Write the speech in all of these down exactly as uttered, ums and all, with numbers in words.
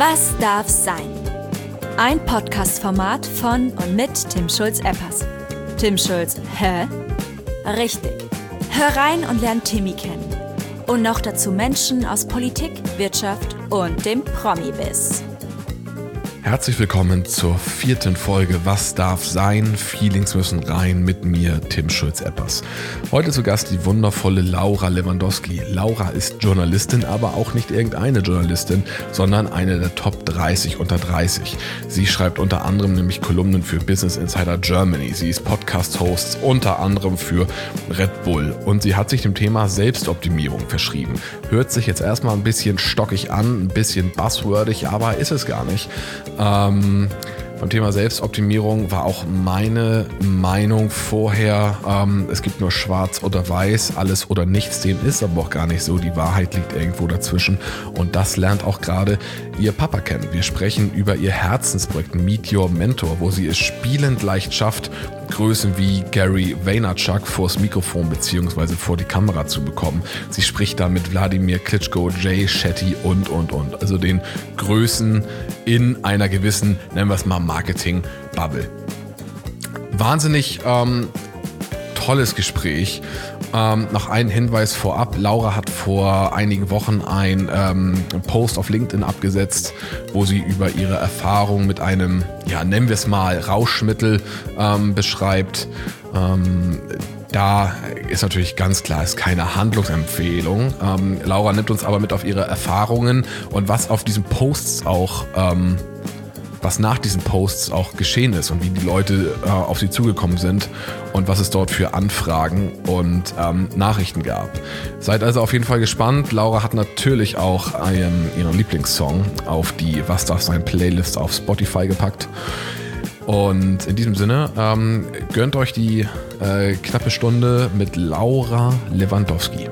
Was darf sein? Ein Podcast-Format von und mit Tim Schulz-Eppers. Tim Schulz, hä? Richtig. Hör rein und lern Timmy kennen. Und noch dazu Menschen aus Politik, Wirtschaft und dem Promi-Biss. Herzlich willkommen zur vierten Folge Was darf sein? Feelings müssen rein mit mir, Tim Schulz-Eppers. Heute zu Gast die wundervolle Laura Lewandowski. Laura ist Journalistin, aber auch nicht irgendeine Journalistin, sondern eine der Top dreißig unter dreißig. Sie schreibt unter anderem nämlich Kolumnen für Business Insider Germany. Sie ist Podcast-Host unter anderem für Red Bull und sie hat sich dem Thema Selbstoptimierung verschrieben. Hört sich jetzt erstmal ein bisschen stockig an, ein bisschen buzzwordig, aber ist es gar nicht. Ähm, beim Thema Selbstoptimierung war auch meine Meinung vorher, ähm, es gibt nur schwarz oder weiß, alles oder nichts, dem ist aber auch gar nicht so, die Wahrheit liegt irgendwo dazwischen und das lernt auch gerade ihr Papa kennen. Wir sprechen über ihr Herzensprojekt Meet Your Mentor, wo sie es spielend leicht schafft, Größen wie Gary Vaynerchuk vors Mikrofon bzw. vor die Kamera zu bekommen. Sie spricht da mit Wladimir Klitschko, Jay Shetty und, und, und. Also den Größen in einer gewissen, nennen wir es mal, Marketing-Bubble. Wahnsinnig ähm, tolles Gespräch. Ähm, noch ein Hinweis vorab. Laura hat vor einigen Wochen ein ähm, Post auf LinkedIn abgesetzt, wo sie über ihre Erfahrung mit einem, ja, nennen wir es mal, Rauschmittel ähm, beschreibt. Ähm, da ist natürlich ganz klar, ist keine Handlungsempfehlung. Ähm, Laura nimmt uns aber mit auf ihre Erfahrungen und was auf diesen Posts auch ähm, was nach diesen Posts auch geschehen ist und wie die Leute äh, auf sie zugekommen sind und was es dort für Anfragen und ähm, Nachrichten gab. Seid also auf jeden Fall gespannt. Laura hat natürlich auch einen, ihren Lieblingssong auf die Was darf sein Playlist auf Spotify gepackt. Und in diesem Sinne, ähm, gönnt euch die äh, knappe Stunde mit Laura Lewandowski.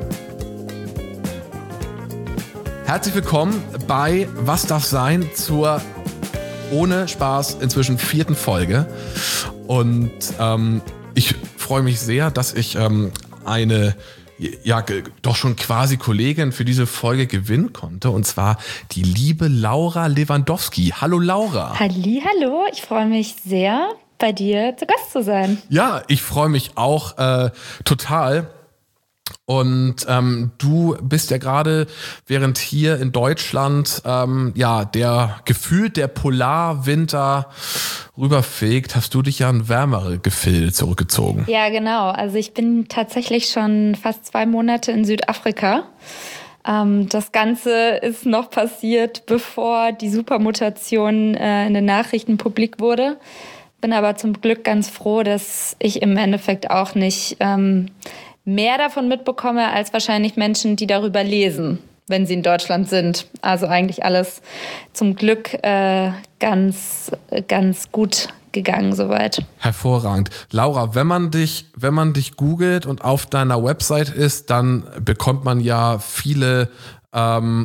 Herzlich willkommen bei Was darf sein zur ohne Spaß inzwischen vierten Folge und ähm, ich freue mich sehr, dass ich ähm, eine ja doch schon quasi Kollegin für diese Folge gewinnen konnte und zwar die liebe Laura Lewandowski. Hallo Laura. Halli, hallo, ich freue mich sehr, bei dir zu Gast zu sein. Ja, ich freue mich auch äh, total. Und ähm, du bist ja gerade, während hier in Deutschland ähm, ja der gefühlt der Polarwinter rüberfegt, hast du dich ja in wärmere Gefilde zurückgezogen. Ja, genau. Also ich bin tatsächlich schon fast zwei Monate in Südafrika. Ähm, das Ganze ist noch passiert, bevor die Supermutation äh, in den Nachrichten publik wurde. Bin aber zum Glück ganz froh, dass ich im Endeffekt auch nicht ähm, mehr davon mitbekomme als wahrscheinlich Menschen, die darüber lesen, wenn sie in Deutschland sind. Also eigentlich alles zum Glück äh, ganz, ganz gut gegangen soweit. Hervorragend. Laura, wenn man dich, wenn man dich googelt und auf deiner Website ist, dann bekommt man ja viele ähm,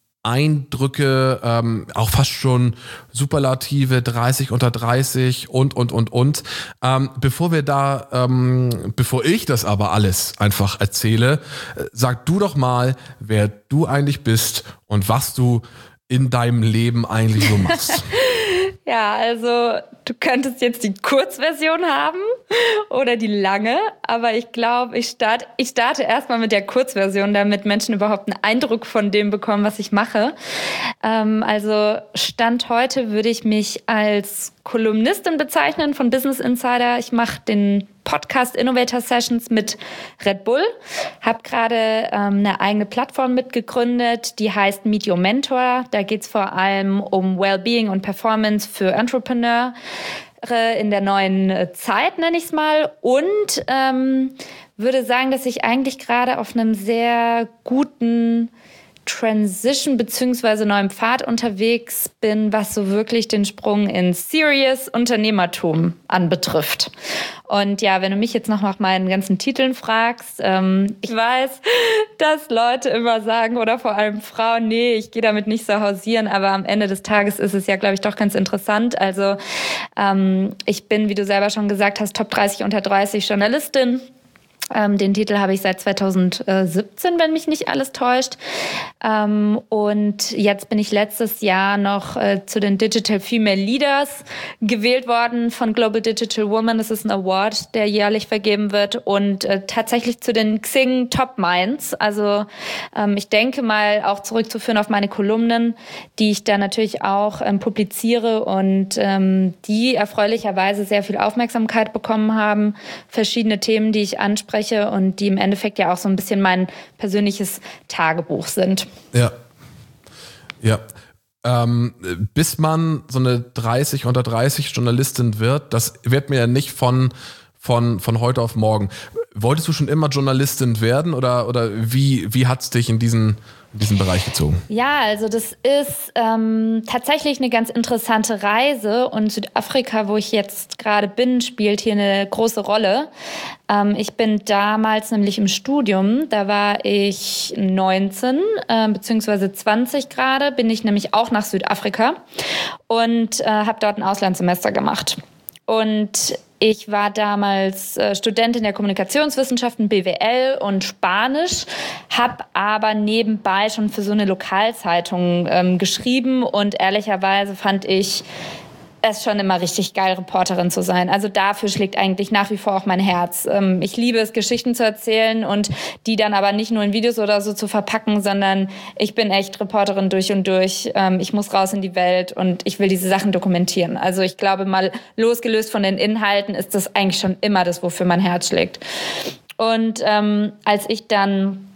Eindrücke, ähm, auch fast schon Superlative, dreißig unter dreißig und, und, und, und. Ähm, bevor wir da, ähm, bevor ich das aber alles einfach erzähle, äh, sag du doch mal, wer du eigentlich bist und was du in deinem Leben eigentlich so machst. Ja, also du könntest jetzt die Kurzversion haben oder die lange, aber ich glaube, ich starte ich starte erstmal mit der Kurzversion, damit Menschen überhaupt einen Eindruck von dem bekommen, was ich mache. Ähm, also Stand heute würde ich mich als Kolumnistin bezeichnen von Business Insider. Ich mache den Podcast Innovator Sessions mit Red Bull, habe gerade ähm, eine eigene Plattform mitgegründet, die heißt Meet Your Mentor. Da geht es vor allem um Wellbeing und Performance für Entrepreneure in der neuen Zeit, nenne ich es mal. Und ähm, würde sagen, dass ich eigentlich gerade auf einem sehr guten Transition beziehungsweise neuen Pfad unterwegs bin, was so wirklich den Sprung in Serious Unternehmertum anbetrifft. Und ja, wenn du mich jetzt noch nach meinen ganzen Titeln fragst, ähm, ich weiß, dass Leute immer sagen oder vor allem Frauen, nee, ich gehe damit nicht so hausieren, aber am Ende des Tages ist es ja, glaube ich, doch ganz interessant. Also ähm, ich bin, wie du selber schon gesagt hast, Top dreißig unter dreißig Journalistin. Ähm, den Titel habe ich seit zweitausendsiebzehn, wenn mich nicht alles täuscht. Ähm, und jetzt bin ich letztes Jahr noch äh, zu den Digital Female Leaders gewählt worden von Global Digital Woman. Das ist ein Award, der jährlich vergeben wird. Und äh, tatsächlich zu den Xing Top Minds. Also ähm, ich denke mal auch zurückzuführen auf meine Kolumnen, die ich da natürlich auch ähm, publiziere und ähm, die erfreulicherweise sehr viel Aufmerksamkeit bekommen haben. Verschiedene Themen, die ich anspreche und die im Endeffekt ja auch so ein bisschen mein persönliches Tagebuch sind. Ja, ja. Ähm, bis man so eine dreißig unter dreißig Journalistin wird, das wird mir ja nicht von, von, von heute auf morgen. Wolltest du schon immer Journalistin werden oder, oder wie, wie hat es dich in diesen, in diesen Bereich gezogen? Ja, also das ist ähm, tatsächlich eine ganz interessante Reise und Südafrika, wo ich jetzt gerade bin, spielt hier eine große Rolle. Ähm, ich bin damals nämlich im Studium, da war ich neunzehn äh, beziehungsweise zwanzig gerade, bin ich nämlich auch nach Südafrika und äh, habe dort ein Auslandssemester gemacht. Und ich war damals äh, Studentin der Kommunikationswissenschaften, B W L und Spanisch, habe aber nebenbei schon für so eine Lokalzeitung ähm, geschrieben und ehrlicherweise fand ich es schon immer richtig geil, Reporterin zu sein. Also dafür schlägt eigentlich nach wie vor auch mein Herz. Ähm, ich liebe es, Geschichten zu erzählen und die dann aber nicht nur in Videos oder so zu verpacken, sondern ich bin echt Reporterin durch und durch. Ähm, ich muss raus in die Welt und ich will diese Sachen dokumentieren. Also ich glaube mal, losgelöst von den Inhalten ist das eigentlich schon immer das, wofür mein Herz schlägt. Und ähm, als ich dann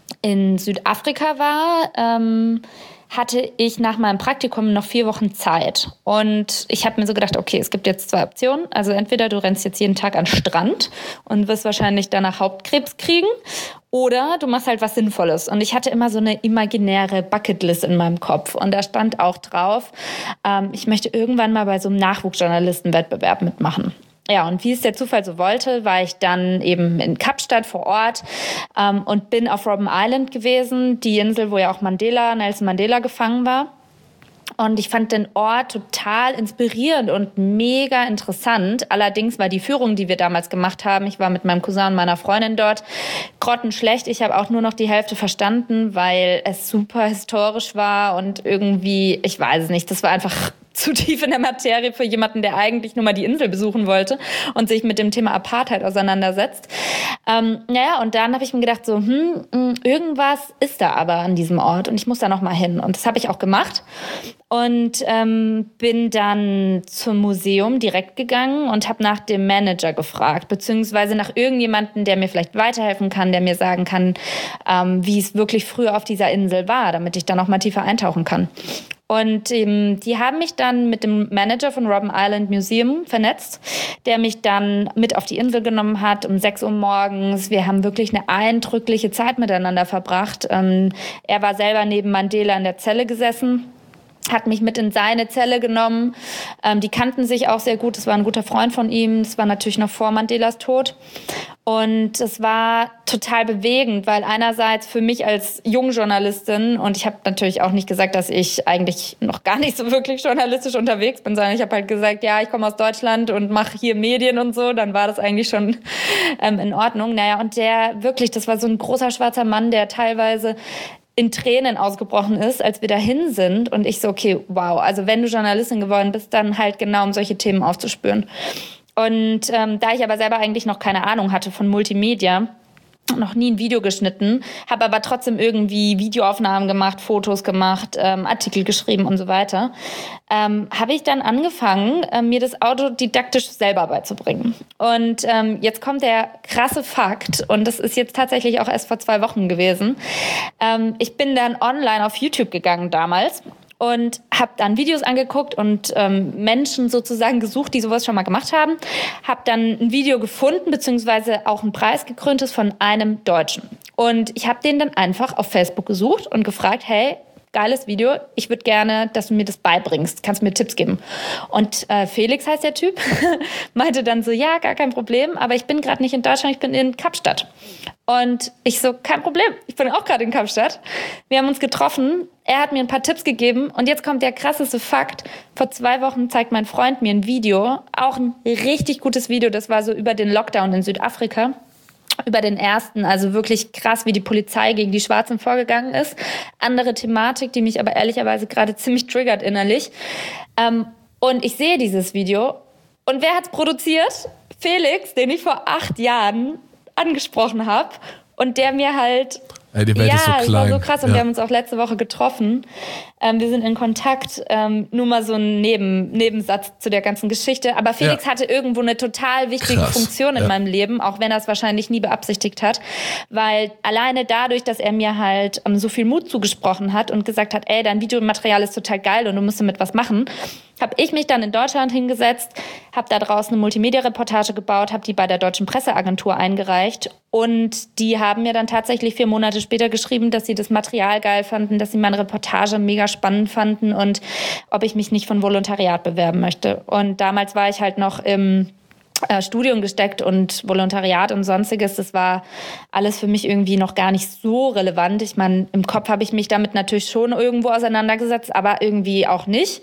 in Südafrika war, ähm, hatte ich nach meinem Praktikum noch vier Wochen Zeit. Und ich habe mir so gedacht, okay, es gibt jetzt zwei Optionen. Also entweder du rennst jetzt jeden Tag an den Strand und wirst wahrscheinlich danach Hauptkrebs kriegen oder du machst halt was Sinnvolles. Und ich hatte immer so eine imaginäre Bucketlist in meinem Kopf. Und da stand auch drauf, ähm, ich möchte irgendwann mal bei so einem Nachwuchsjournalistenwettbewerb mitmachen. Ja, und wie es der Zufall so wollte, war ich dann eben in Kapstadt vor Ort ähm, und bin auf Robben Island gewesen, die Insel, wo ja auch Mandela, Nelson Mandela gefangen war. Und ich fand den Ort total inspirierend und mega interessant. Allerdings war die Führung, die wir damals gemacht haben, ich war mit meinem Cousin und meiner Freundin dort, grottenschlecht. Ich habe auch nur noch die Hälfte verstanden, weil es super historisch war und irgendwie, ich weiß es nicht, das war einfach zu tief in der Materie für jemanden, der eigentlich nur mal die Insel besuchen wollte und sich mit dem Thema Apartheid auseinandersetzt. Ähm, naja, und dann habe ich mir gedacht, so, hm, irgendwas ist da aber an diesem Ort und ich muss da noch mal hin. Und das habe ich auch gemacht und ähm, bin dann zum Museum direkt gegangen und habe nach dem Manager gefragt, beziehungsweise nach irgendjemandem, der mir vielleicht weiterhelfen kann, der mir sagen kann, ähm, wie es wirklich früher auf dieser Insel war, damit ich da noch mal tiefer eintauchen kann. Und ähm, die haben mich dann mit dem Manager von Robben Island Museum vernetzt, der mich dann mit auf die Insel genommen hat um sechs Uhr morgens. Wir haben wirklich eine eindrückliche Zeit miteinander verbracht. Ähm, er war selber neben Mandela in der Zelle gesessen, hat mich mit in seine Zelle genommen. Ähm, die kannten sich auch sehr gut. Das war ein guter Freund von ihm. Das war natürlich noch vor Mandelas Tod. Und es war total bewegend, weil einerseits für mich als Jungjournalistin, und ich habe natürlich auch nicht gesagt, dass ich eigentlich noch gar nicht so wirklich journalistisch unterwegs bin, sondern ich habe halt gesagt, ja, ich komme aus Deutschland und mache hier Medien und so, dann war das eigentlich schon ähm, in Ordnung. Naja, und der wirklich, das war so ein großer schwarzer Mann, der teilweise in Tränen ausgebrochen ist, als wir dahin sind. Und ich so, okay, wow, also wenn du Journalistin geworden bist, dann halt genau, um solche Themen aufzuspüren. Und ähm, da ich aber selber eigentlich noch keine Ahnung hatte von Multimedia, noch nie ein Video geschnitten, habe aber trotzdem irgendwie Videoaufnahmen gemacht, Fotos gemacht, ähm, Artikel geschrieben und so weiter, ähm, habe ich dann angefangen, äh, mir das autodidaktisch selber beizubringen. Und ähm, jetzt kommt der krasse Fakt, und das ist jetzt tatsächlich auch erst vor zwei Wochen gewesen. Ähm, ich bin dann online auf YouTube gegangen damals und habe dann Videos angeguckt und ähm, Menschen sozusagen gesucht, die sowas schon mal gemacht haben. Habe dann ein Video gefunden, beziehungsweise auch einen Preis gekröntes von einem Deutschen. Und ich habe den dann einfach auf Facebook gesucht und gefragt, hey, geiles Video, ich würde gerne, dass du mir das beibringst. Kannst du mir Tipps geben? Und äh, Felix heißt der Typ, meinte dann so, ja, gar kein Problem, aber ich bin gerade nicht in Deutschland, ich bin in Kapstadt. Und ich so, kein Problem, ich bin auch gerade in Kapstadt. Wir haben uns getroffen, er hat mir ein paar Tipps gegeben und jetzt kommt der krasseste Fakt. Vor zwei Wochen zeigt mein Freund mir ein Video, auch ein richtig gutes Video, das war so über den Lockdown in Südafrika. über den ersten, also wirklich krass, wie die Polizei gegen die Schwarzen vorgegangen ist. Andere Thematik, die mich aber ehrlicherweise gerade ziemlich triggert innerlich. Ähm, und ich sehe dieses Video. Und wer hat's produziert? Felix, den ich vor acht Jahren angesprochen habe. Und der mir halt... Ey, die Welt ja, ist so klein. es war so krass und ja. wir haben uns auch letzte Woche getroffen. Ähm, wir sind in Kontakt. Ähm, nur mal so ein Neben, Nebensatz zu der ganzen Geschichte. Aber Felix ja. hatte irgendwo eine total wichtige krass. Funktion in ja. meinem Leben, auch wenn er es wahrscheinlich nie beabsichtigt hat. Weil alleine dadurch, dass er mir halt ähm, so viel Mut zugesprochen hat und gesagt hat, ey, dein Videomaterial ist total geil und du musst damit was machen, habe ich mich dann in Deutschland hingesetzt, habe da draußen eine Multimedia-Reportage gebaut, habe die bei der Deutschen Presseagentur eingereicht und die haben mir dann tatsächlich vier Monate später geschrieben, dass sie das Material geil fanden, dass sie meine Reportage mega spannend fanden und ob ich mich nicht von Volontariat bewerben möchte. Und damals war ich halt noch im äh, Studium gesteckt und Volontariat und Sonstiges, das war alles für mich irgendwie noch gar nicht so relevant. Ich meine, im Kopf habe ich mich damit natürlich schon irgendwo auseinandergesetzt, aber irgendwie auch nicht.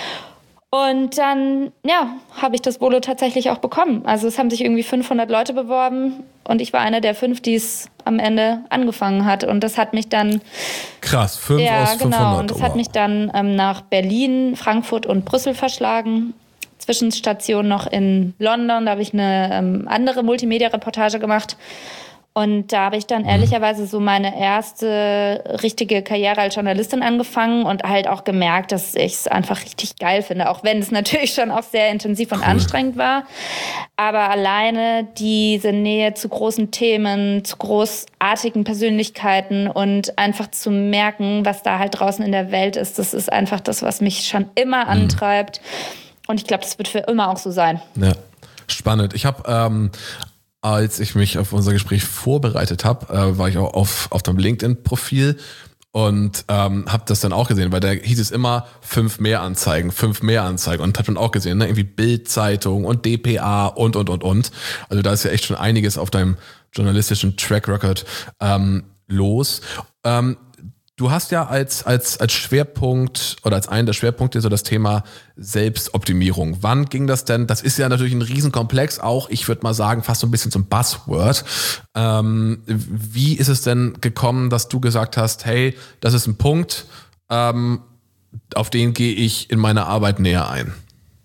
Und dann, ja, habe ich das Volo tatsächlich auch bekommen. Also es haben sich irgendwie fünfhundert Leute beworben und ich war einer der fünf, die es am Ende angefangen hat. Und das hat mich dann... Krass, fünf ja, aus fünfhundert. Genau. Und das wow. hat mich dann ähm, nach Berlin, Frankfurt und Brüssel verschlagen. Zwischenstation noch in London, da habe ich eine ähm, andere Multimedia-Reportage gemacht. Und da habe ich dann ehrlicherweise so meine erste richtige Karriere als Journalistin angefangen und halt auch gemerkt, dass ich es einfach richtig geil finde, auch wenn es natürlich schon auch sehr intensiv und cool. anstrengend war. Aber alleine diese Nähe zu großen Themen, zu großartigen Persönlichkeiten und einfach zu merken, was da halt draußen in der Welt ist, das ist einfach das, was mich schon immer antreibt. Und ich glaube, das wird für immer auch so sein. Ja, spannend. Ich habe... Ähm Als ich mich auf unser Gespräch vorbereitet habe, äh, war ich auch auf, auf deinem LinkedIn-Profil und ähm, habe das dann auch gesehen, weil da hieß es immer fünf mehr Anzeigen, fünf mehr Anzeigen und habe dann auch gesehen, ne, irgendwie Bild-Zeitung und D P A und, und, und, und. Also da ist ja echt schon einiges auf deinem journalistischen Track Record ähm, los. Ähm, Du hast ja als, als, als Schwerpunkt oder als einen der Schwerpunkte so das Thema Selbstoptimierung. Wann ging das denn? Das ist ja natürlich ein Riesenkomplex, auch ich würde mal sagen, fast so ein bisschen zum Buzzword. Ähm, wie ist es denn gekommen, dass du gesagt hast, hey, das ist ein Punkt, ähm, auf den gehe ich in meiner Arbeit näher ein?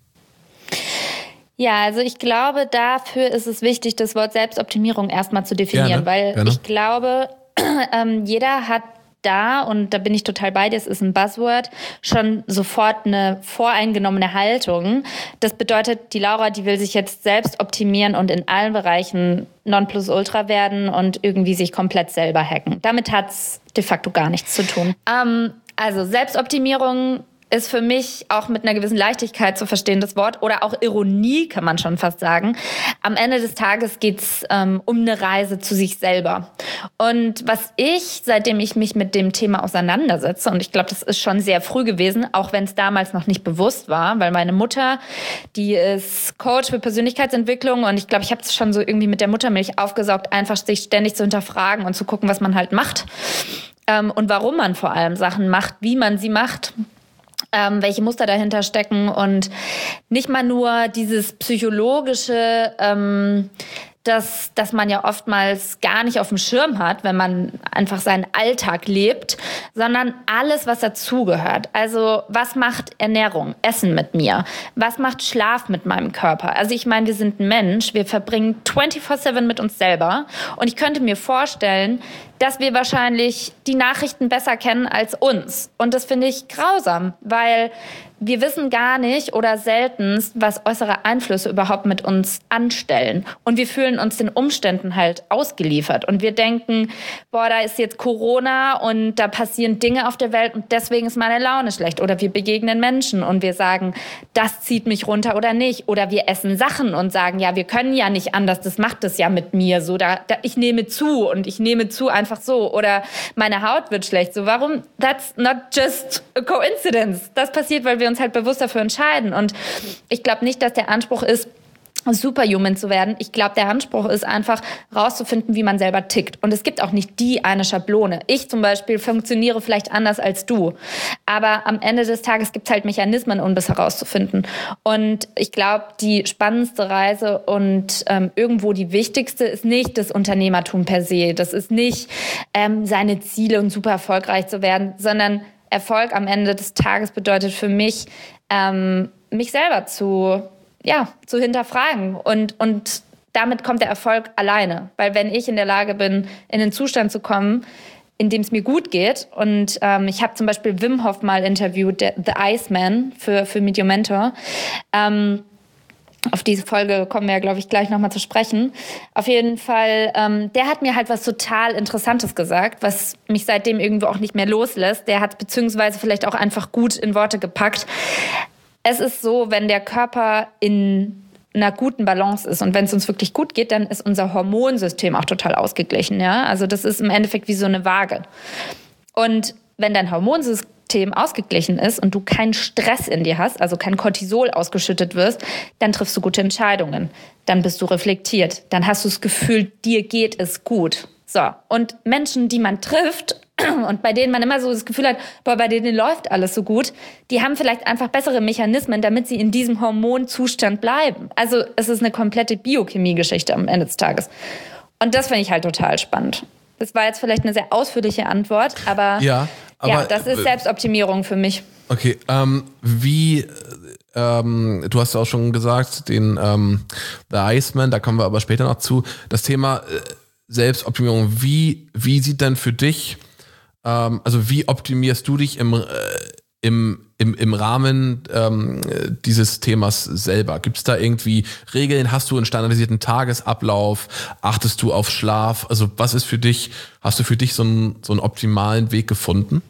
Ja, also ich glaube, dafür ist es wichtig, das Wort Selbstoptimierung erstmal zu definieren, Gerne, weil gerne. ich glaube, ähm, jeder hat da, und da bin ich total bei dir, es ist ein Buzzword, schon sofort eine voreingenommene Haltung. Das bedeutet, die Laura, die will sich jetzt selbst optimieren und in allen Bereichen Nonplusultra werden und irgendwie sich komplett selber hacken. Damit hat's de facto gar nichts zu tun. Ähm, also Selbstoptimierung ist für mich auch mit einer gewissen Leichtigkeit zu verstehen, das Wort, oder auch Ironie, kann man schon fast sagen. Am Ende des Tages geht's ähm, um eine Reise zu sich selber. Und was ich, seitdem ich mich mit dem Thema auseinandersetze, und ich glaube, das ist schon sehr früh gewesen, auch wenn es damals noch nicht bewusst war, weil meine Mutter, die ist Coach für Persönlichkeitsentwicklung und ich glaube, ich habe es schon so irgendwie mit der Muttermilch aufgesaugt, einfach sich ständig zu hinterfragen und zu gucken, was man halt macht ähm, und warum man vor allem Sachen macht, wie man sie macht. Ähm, welche Muster dahinter stecken und nicht mal nur dieses psychologische, ähm, das, das man ja oftmals gar nicht auf dem Schirm hat, wenn man einfach seinen Alltag lebt, sondern alles, was dazugehört. Also was macht Ernährung, Essen mit mir? Was macht Schlaf mit meinem Körper? Also ich meine, wir sind ein Mensch, wir verbringen vierundzwanzig sieben mit uns selber und ich könnte mir vorstellen, dass wir wahrscheinlich die Nachrichten besser kennen als uns. Und das finde ich grausam, weil wir wissen gar nicht oder seltenst, was äußere Einflüsse überhaupt mit uns anstellen. Und wir fühlen uns den Umständen halt ausgeliefert. Und wir denken, boah, da ist jetzt Corona und da passieren Dinge auf der Welt und deswegen ist meine Laune schlecht. Oder wir begegnen Menschen und wir sagen, das zieht mich runter oder nicht. Oder wir essen Sachen und sagen, ja, wir können ja nicht anders, das macht es ja mit mir. So, da, da, ich nehme zu und ich nehme zu einfach so. Oder meine Haut wird schlecht. So, warum? That's not just a coincidence. Das passiert, weil wir uns halt bewusst dafür entscheiden. Und ich glaube nicht, dass der Anspruch ist, Superhuman zu werden. Ich glaube, der Anspruch ist einfach, rauszufinden, wie man selber tickt. Und es gibt auch nicht die eine Schablone. Ich zum Beispiel funktioniere vielleicht anders als du. Aber am Ende des Tages gibt es halt Mechanismen, um das herauszufinden. Und ich glaube, die spannendste Reise und ähm, irgendwo die wichtigste ist nicht das Unternehmertum per se. Das ist nicht ähm, seine Ziele und super erfolgreich zu werden, sondern Erfolg am Ende des Tages bedeutet für mich, ähm, mich selber zu ja, zu hinterfragen. Und, und damit kommt der Erfolg alleine. Weil wenn ich in der Lage bin, in den Zustand zu kommen, in dem es mir gut geht, und ähm, ich habe zum Beispiel Wim Hof mal interviewt, der, The Iceman, für, für Meet Your Mentor. Ähm, auf diese Folge kommen wir ja, glaube ich, gleich nochmal zu sprechen. Auf jeden Fall, ähm, der hat mir halt was total Interessantes gesagt, was mich seitdem irgendwo auch nicht mehr loslässt. Der hat es beziehungsweise vielleicht auch einfach gut in Worte gepackt. Es ist so, wenn der Körper in einer guten Balance ist und wenn es uns wirklich gut geht, dann ist unser Hormonsystem auch total ausgeglichen. Ja? Also das ist im Endeffekt wie so eine Waage. Und wenn dein Hormonsystem ausgeglichen ist und du keinen Stress in dir hast, also kein Cortisol ausgeschüttet wirst, dann triffst du gute Entscheidungen. Dann bist du reflektiert. Dann hast du das Gefühl, dir geht es gut. So, und Menschen, die man trifft und bei denen man immer so das Gefühl hat, boah, bei denen läuft alles so gut, die haben vielleicht einfach bessere Mechanismen, damit sie in diesem Hormonzustand bleiben. Also es ist eine komplette Biochemie-Geschichte am Ende des Tages. Und das finde ich halt total spannend. Das war jetzt vielleicht eine sehr ausführliche Antwort, aber ja, aber, ja das ist Selbstoptimierung für mich. Okay, ähm, wie, ähm, du hast ja auch schon gesagt, den ähm, The Iceman, da kommen wir aber später noch zu, das Thema äh, Selbstoptimierung, wie, wie sieht denn für dich, ähm, also wie optimierst du dich im, äh, im, im, im Rahmen ähm, dieses Themas selber? Gibt es da irgendwie Regeln? Hast du einen standardisierten Tagesablauf? Achtest du auf Schlaf? Also was ist für dich, hast du für dich so einen, so einen optimalen Weg gefunden?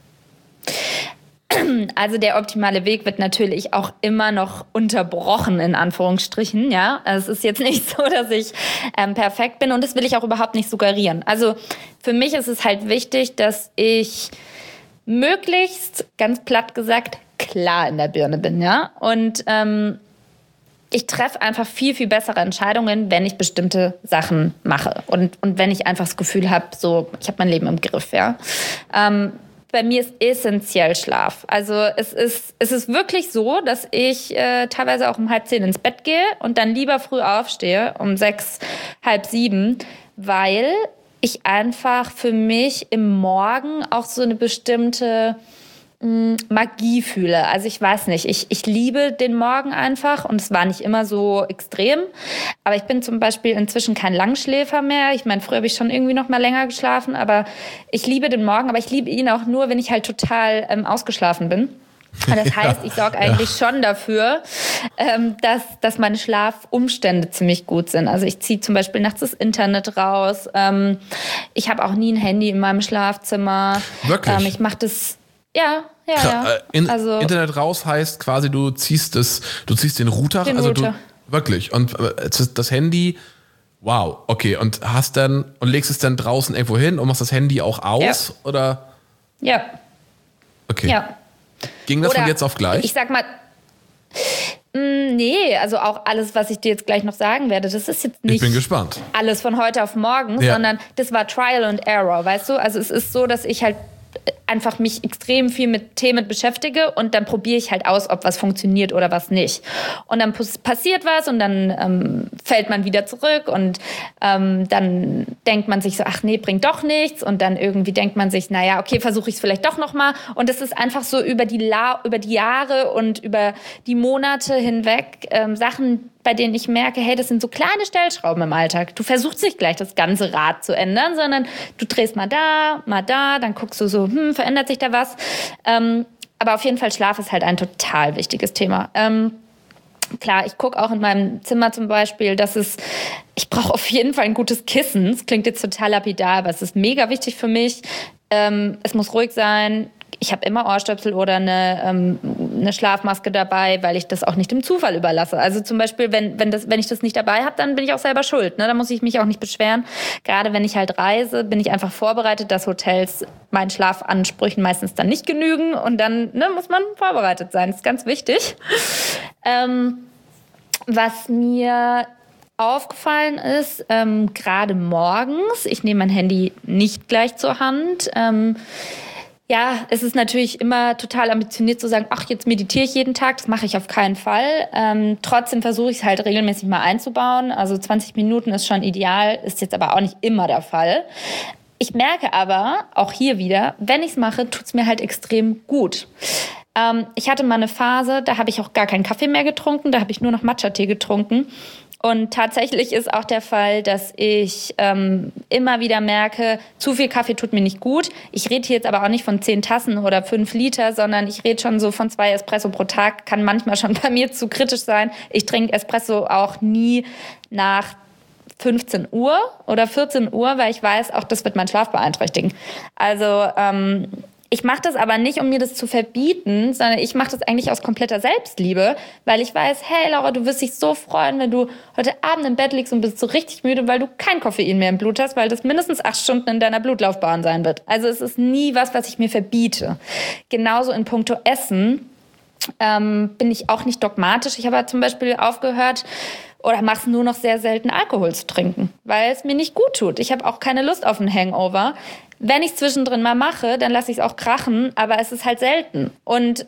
Also der optimale Weg wird natürlich auch immer noch unterbrochen, in Anführungsstrichen. Ja, also es ist jetzt nicht so, dass ich ähm, perfekt bin und das will ich auch überhaupt nicht suggerieren. Also für mich ist es halt wichtig, dass ich möglichst, ganz platt gesagt, klar in der Birne bin. Ja, und ähm, ich treffe einfach viel, viel bessere Entscheidungen, wenn ich bestimmte Sachen mache und, und wenn ich einfach das Gefühl habe, so, ich habe mein Leben im Griff. Ja. Ähm, Bei mir ist essentiell Schlaf. Also es ist, es ist wirklich so, dass ich äh, teilweise auch um halb zehn ins Bett gehe und dann lieber früh aufstehe, um sechs, halb sieben, weil ich einfach für mich im Morgen auch so eine bestimmte mh, Magie fühle. Also ich weiß nicht, ich, ich liebe den Morgen einfach und es war nicht immer so extrem. Aber ich bin zum Beispiel inzwischen kein Langschläfer mehr. Ich meine, früher habe ich schon irgendwie noch mal länger geschlafen, aber ich liebe den Morgen, aber ich liebe ihn auch nur, wenn ich halt total ähm, ausgeschlafen bin. Und das heißt, ich sorge eigentlich ja. schon dafür, ähm, dass, dass meine Schlafumstände ziemlich gut sind. Also ich ziehe zum Beispiel nachts das Internet raus. Ähm, ich habe auch nie ein Handy in meinem Schlafzimmer. Wirklich? Ähm, ich mache das... Ja, ja, ja. In, also, Internet raus heißt quasi, du ziehst das, du ziehst den Router, den also Router. Du wirklich und das, das Handy, wow, okay, und hast dann und legst es dann draußen irgendwo hin und machst das Handy auch aus ja. oder? Ja. Okay. Ja. Ging das oder, von jetzt auf gleich? Ich sag mal, mh, nee, also auch alles, was ich dir jetzt gleich noch sagen werde, das ist jetzt nicht ich bin gespannt. alles von heute auf morgen, ja. sondern das war Trial and Error, weißt du? Also es ist so, dass ich halt einfach mich extrem viel mit Themen beschäftige und dann probiere ich halt aus, ob was funktioniert oder was nicht. Und dann passiert was und dann ähm, fällt man wieder zurück und ähm, dann denkt man sich so, ach nee, bringt doch nichts und dann irgendwie denkt man sich, naja, okay, versuche ich es vielleicht doch nochmal und es ist einfach so über die, La- über die Jahre und über die Monate hinweg ähm, Sachen, bei denen ich merke, hey, das sind so kleine Stellschrauben im Alltag. Du versuchst nicht gleich das ganze Rad zu ändern, sondern du drehst mal da, mal da, dann guckst du so, hm, verändert sich da was? Ähm, aber auf jeden Fall, Schlaf ist halt ein total wichtiges Thema. Ähm, klar, ich gucke auch in meinem Zimmer zum Beispiel, dass es, ich brauche auf jeden Fall ein gutes Kissen. Das klingt jetzt total lapidar, aber es ist mega wichtig für mich. Ähm, es muss ruhig sein. Ich habe immer Ohrstöpsel oder eine, ähm, eine Schlafmaske dabei, weil ich das auch nicht dem Zufall überlasse. Also zum Beispiel, wenn, wenn, das, wenn ich das nicht dabei habe, dann bin ich auch selber schuld. Ne? Da muss ich mich auch nicht beschweren. Gerade wenn ich halt reise, bin ich einfach vorbereitet, dass Hotels meinen Schlafansprüchen meistens dann nicht genügen. Und dann ne, muss man vorbereitet sein. Das ist ganz wichtig. Ähm, was mir aufgefallen ist, ähm, gerade morgens, ich nehme mein Handy nicht gleich zur Hand. Ähm, ja, es ist natürlich immer total ambitioniert zu sagen, ach, jetzt meditiere ich jeden Tag. Das mache ich auf keinen Fall. Ähm, trotzdem versuche ich es halt regelmäßig mal einzubauen. Also zwanzig Minuten ist schon ideal, ist jetzt aber auch nicht immer der Fall. Ich merke aber, auch hier wieder, wenn ich es mache, tut es mir halt extrem gut. Ähm, ich hatte mal eine Phase, da habe ich auch gar keinen Kaffee mehr getrunken, da habe ich nur noch Matcha-Tee getrunken. Und tatsächlich ist auch der Fall, dass ich ähm, immer wieder merke, zu viel Kaffee tut mir nicht gut. Ich rede hier jetzt aber auch nicht von zehn Tassen oder fünf Liter, sondern ich rede schon so von zwei Espresso pro Tag. Kann manchmal schon bei mir zu kritisch sein. Ich trinke Espresso auch nie nach fünfzehn Uhr oder vierzehn Uhr, weil ich weiß, auch das wird meinen Schlaf beeinträchtigen. Also ähm, ich mache das aber nicht, um mir das zu verbieten, sondern ich mache das eigentlich aus kompletter Selbstliebe, weil ich weiß, hey Laura, du wirst dich so freuen, wenn du heute Abend im Bett liegst und bist so richtig müde, weil du kein Koffein mehr im Blut hast, weil das mindestens acht Stunden in deiner Blutlaufbahn sein wird. Also es ist nie was, was ich mir verbiete. Genauso in puncto Essen ähm, bin ich auch nicht dogmatisch. Ich habe zum Beispiel aufgehört, oder mache es nur noch sehr selten, Alkohol zu trinken, weil es mir nicht gut tut. Ich habe auch keine Lust auf einen Hangover. Wenn ich es zwischendrin mal mache, dann lasse ich es auch krachen, aber es ist halt selten. Und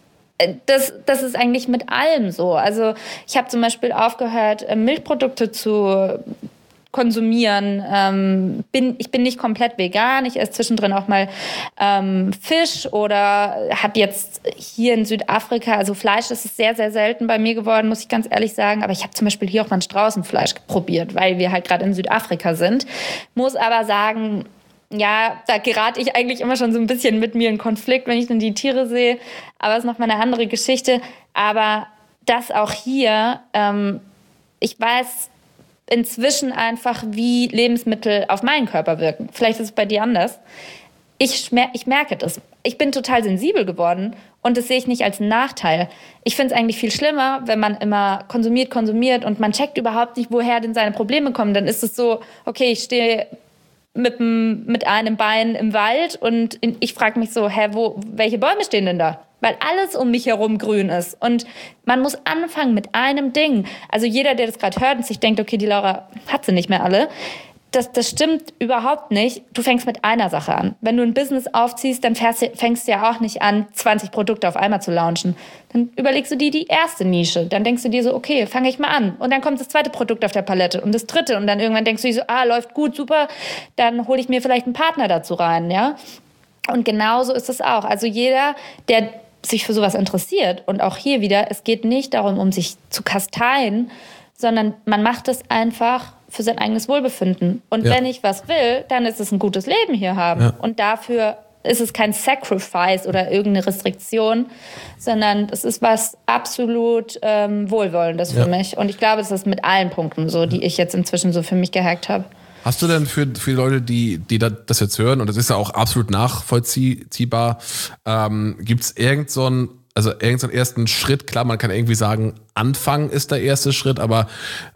das, das ist eigentlich mit allem so. Also ich habe zum Beispiel aufgehört, Milchprodukte zu konsumieren. Ähm, bin, ich bin nicht komplett vegan. Ich esse zwischendrin auch mal ähm, Fisch oder habe jetzt hier in Südafrika, also Fleisch, das ist sehr, sehr selten bei mir geworden, muss ich ganz ehrlich sagen. Aber ich habe zum Beispiel hier auch mal ein Straußenfleisch probiert, weil wir halt gerade in Südafrika sind. Muss aber sagen, ja, da gerate ich eigentlich immer schon so ein bisschen mit mir in Konflikt, wenn ich dann die Tiere sehe. Aber es ist nochmal eine andere Geschichte. Aber das auch hier, ähm, ich weiß inzwischen einfach, wie Lebensmittel auf meinen Körper wirken. Vielleicht ist es bei dir anders. Ich, ich merke das. Ich bin total sensibel geworden und das sehe ich nicht als Nachteil. Ich finde es eigentlich viel schlimmer, wenn man immer konsumiert, konsumiert und man checkt überhaupt nicht, woher denn seine Probleme kommen. Dann ist es so, okay, ich stehe mit, mit einem Bein im Wald und ich frage mich so, hä, wo, welche Bäume stehen denn da? Weil alles um mich herum grün ist. Und man muss anfangen mit einem Ding. Also jeder, der das gerade hört und sich denkt, okay, die Laura hat sie nicht mehr alle, das, das stimmt überhaupt nicht. Du fängst mit einer Sache an. Wenn du ein Business aufziehst, dann fährst, fängst du ja auch nicht an, zwanzig Produkte auf einmal zu launchen. Dann überlegst du dir die erste Nische. Dann denkst du dir so, okay, fange ich mal an. Und dann kommt das zweite Produkt auf der Palette und das dritte. Und dann irgendwann denkst du dir so, ah, läuft gut, super. Dann hole ich mir vielleicht einen Partner dazu rein, ja. Und genauso ist es auch. Also jeder, der sich für sowas interessiert. Und auch hier wieder, es geht nicht darum, um sich zu kasteien, sondern man macht es einfach für sein eigenes Wohlbefinden. Und ja. wenn ich was will, dann ist es ein gutes Leben hier haben. Ja. Und dafür ist es kein Sacrifice oder irgendeine Restriktion, sondern es ist was absolut ähm, Wohlwollendes für ja. mich. Und ich glaube, es ist mit allen Punkten so, die ich jetzt inzwischen so für mich gehackt habe. Hast du denn für, für die Leute, die, die das jetzt hören, und das ist ja auch absolut nachvollziehbar, ähm, gibt es irgend so einen, also irgend so einen ersten Schritt? Klar, man kann irgendwie sagen, Anfang ist der erste Schritt, aber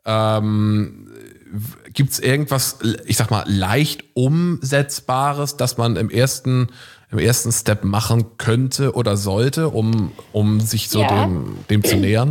ähm, gibt es irgendwas, ich sag mal, leicht Umsetzbares, das man im ersten, im ersten Step machen könnte oder sollte, um, um sich so ja. dem, dem zu nähern?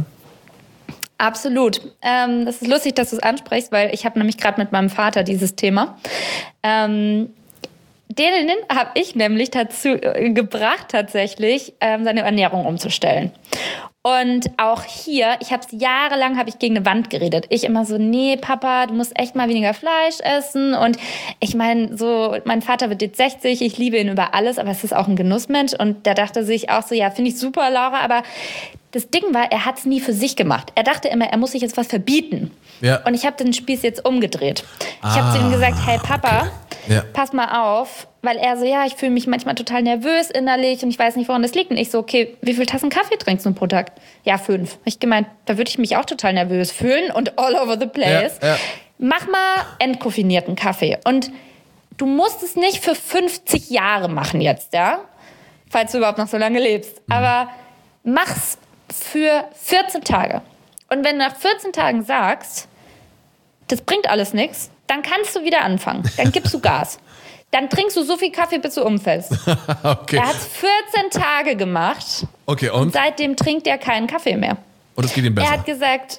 Absolut. Ähm, das ist lustig, dass du es ansprichst, weil ich habe nämlich gerade mit meinem Vater dieses Thema. Ähm, den habe ich nämlich dazu äh, gebracht, tatsächlich ähm, seine Ernährung umzustellen. Und auch hier, ich habe es jahrelang habe ich gegen eine Wand geredet. Ich immer so, nee, Papa, du musst echt mal weniger Fleisch essen. Und ich meine, so, mein Vater wird jetzt sechzig, ich liebe ihn über alles, aber es ist auch ein Genussmensch. Und da dachte sich auch so, ja, finde ich super, Laura, aber das Ding war, er hat es nie für sich gemacht. Er dachte immer, er muss sich jetzt was verbieten. Ja. Und ich habe den Spieß jetzt umgedreht. Ah, ich habe zu ihm gesagt, hey Papa, okay. ja. pass mal auf. Weil er so, ja, ich fühle mich manchmal total nervös innerlich und ich weiß nicht, woran das liegt. Und ich so, okay, wie viele Tassen Kaffee trinkst du pro Tag? Ja, fünf. Hab ich gemeint, da würde ich mich auch total nervös fühlen und all over the place. Ja, ja. Mach mal entkoffinierten Kaffee. Und du musst es nicht für fünfzig Jahre machen jetzt, ja? Falls du überhaupt noch so lange lebst. Mhm. Aber mach's für vierzehn Tage. Und wenn du nach vierzehn Tagen sagst, das bringt alles nichts, dann kannst du wieder anfangen. Dann gibst du Gas. Dann trinkst du so viel Kaffee, bis du umfällst. Okay. Er hat vierzehn Tage gemacht. Okay, und? Und seitdem trinkt er keinen Kaffee mehr. Und es geht ihm besser? Er hat gesagt,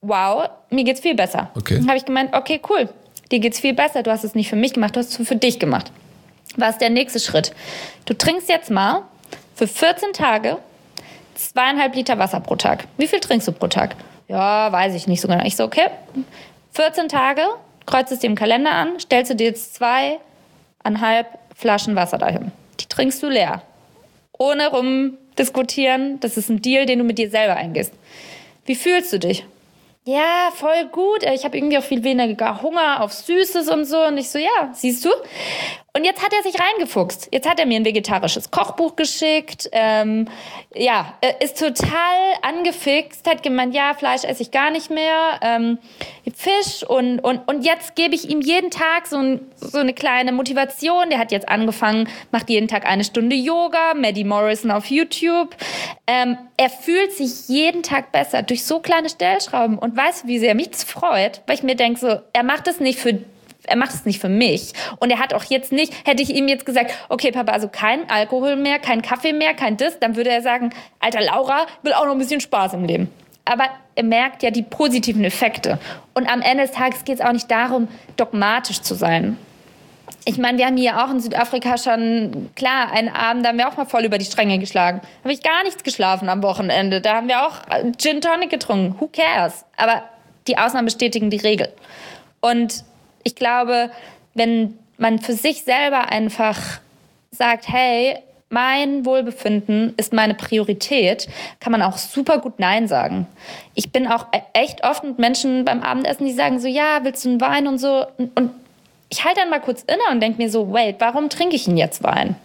wow, mir geht's viel besser. Okay. Dann habe ich gemeint, okay, cool, dir geht's viel besser. Du hast es nicht für mich gemacht, du hast es für dich gemacht. Was ist der nächste Schritt? Du trinkst jetzt mal für vierzehn Tage zweieinhalb Liter Wasser pro Tag. Wie viel trinkst du pro Tag? Ja, weiß ich nicht so genau. Ich so, okay, vierzehn Tage, kreuzt es dir im Kalender an, stellst du dir jetzt zweieinhalb Flaschen Wasser dahin. Die trinkst du leer. Ohne rumdiskutieren, das ist ein Deal, den du mit dir selber eingehst. Wie fühlst du dich? Ja, voll gut. Ich habe irgendwie auch viel weniger Hunger auf Süßes und so. Und ich so, ja, siehst du? Und jetzt hat er sich reingefuchst. Jetzt hat er mir ein vegetarisches Kochbuch geschickt. Ähm, ja, ist total angefixt. Hat gemeint, ja, Fleisch esse ich gar nicht mehr. Ähm, Fisch. Und, und, und jetzt gebe ich ihm jeden Tag so, ein, so eine kleine Motivation. Der hat jetzt angefangen, macht jeden Tag eine Stunde Yoga. Maddie Morrison auf YouTube. Ähm, er fühlt sich jeden Tag besser durch so kleine Stellschrauben. Und weißt du, wie sehr mich das freut? Weil ich mir denke, so, er macht es nicht für Er macht es nicht für mich. Und er hat auch jetzt nicht, hätte ich ihm jetzt gesagt, okay, Papa, also kein Alkohol mehr, kein Kaffee mehr, kein das, dann würde er sagen, Alter, Laura will auch noch ein bisschen Spaß im Leben. Aber er merkt ja die positiven Effekte. Und am Ende des Tages geht es auch nicht darum, dogmatisch zu sein. Ich meine, wir haben hier auch in Südafrika schon, klar, einen Abend, da haben wir auch mal voll über die Stränge geschlagen. Da habe ich gar nichts geschlafen am Wochenende. Da haben wir auch Gin Tonic getrunken. Who cares? Aber die Ausnahmen bestätigen die Regel. Und ich glaube, wenn man für sich selber einfach sagt, hey, mein Wohlbefinden ist meine Priorität, kann man auch super gut Nein sagen. Ich bin auch echt oft mit Menschen beim Abendessen, die sagen so, ja, willst du einen Wein und so? Und ich halte dann mal kurz inne und denke mir so, wait, warum trinke ich denn jetzt Wein?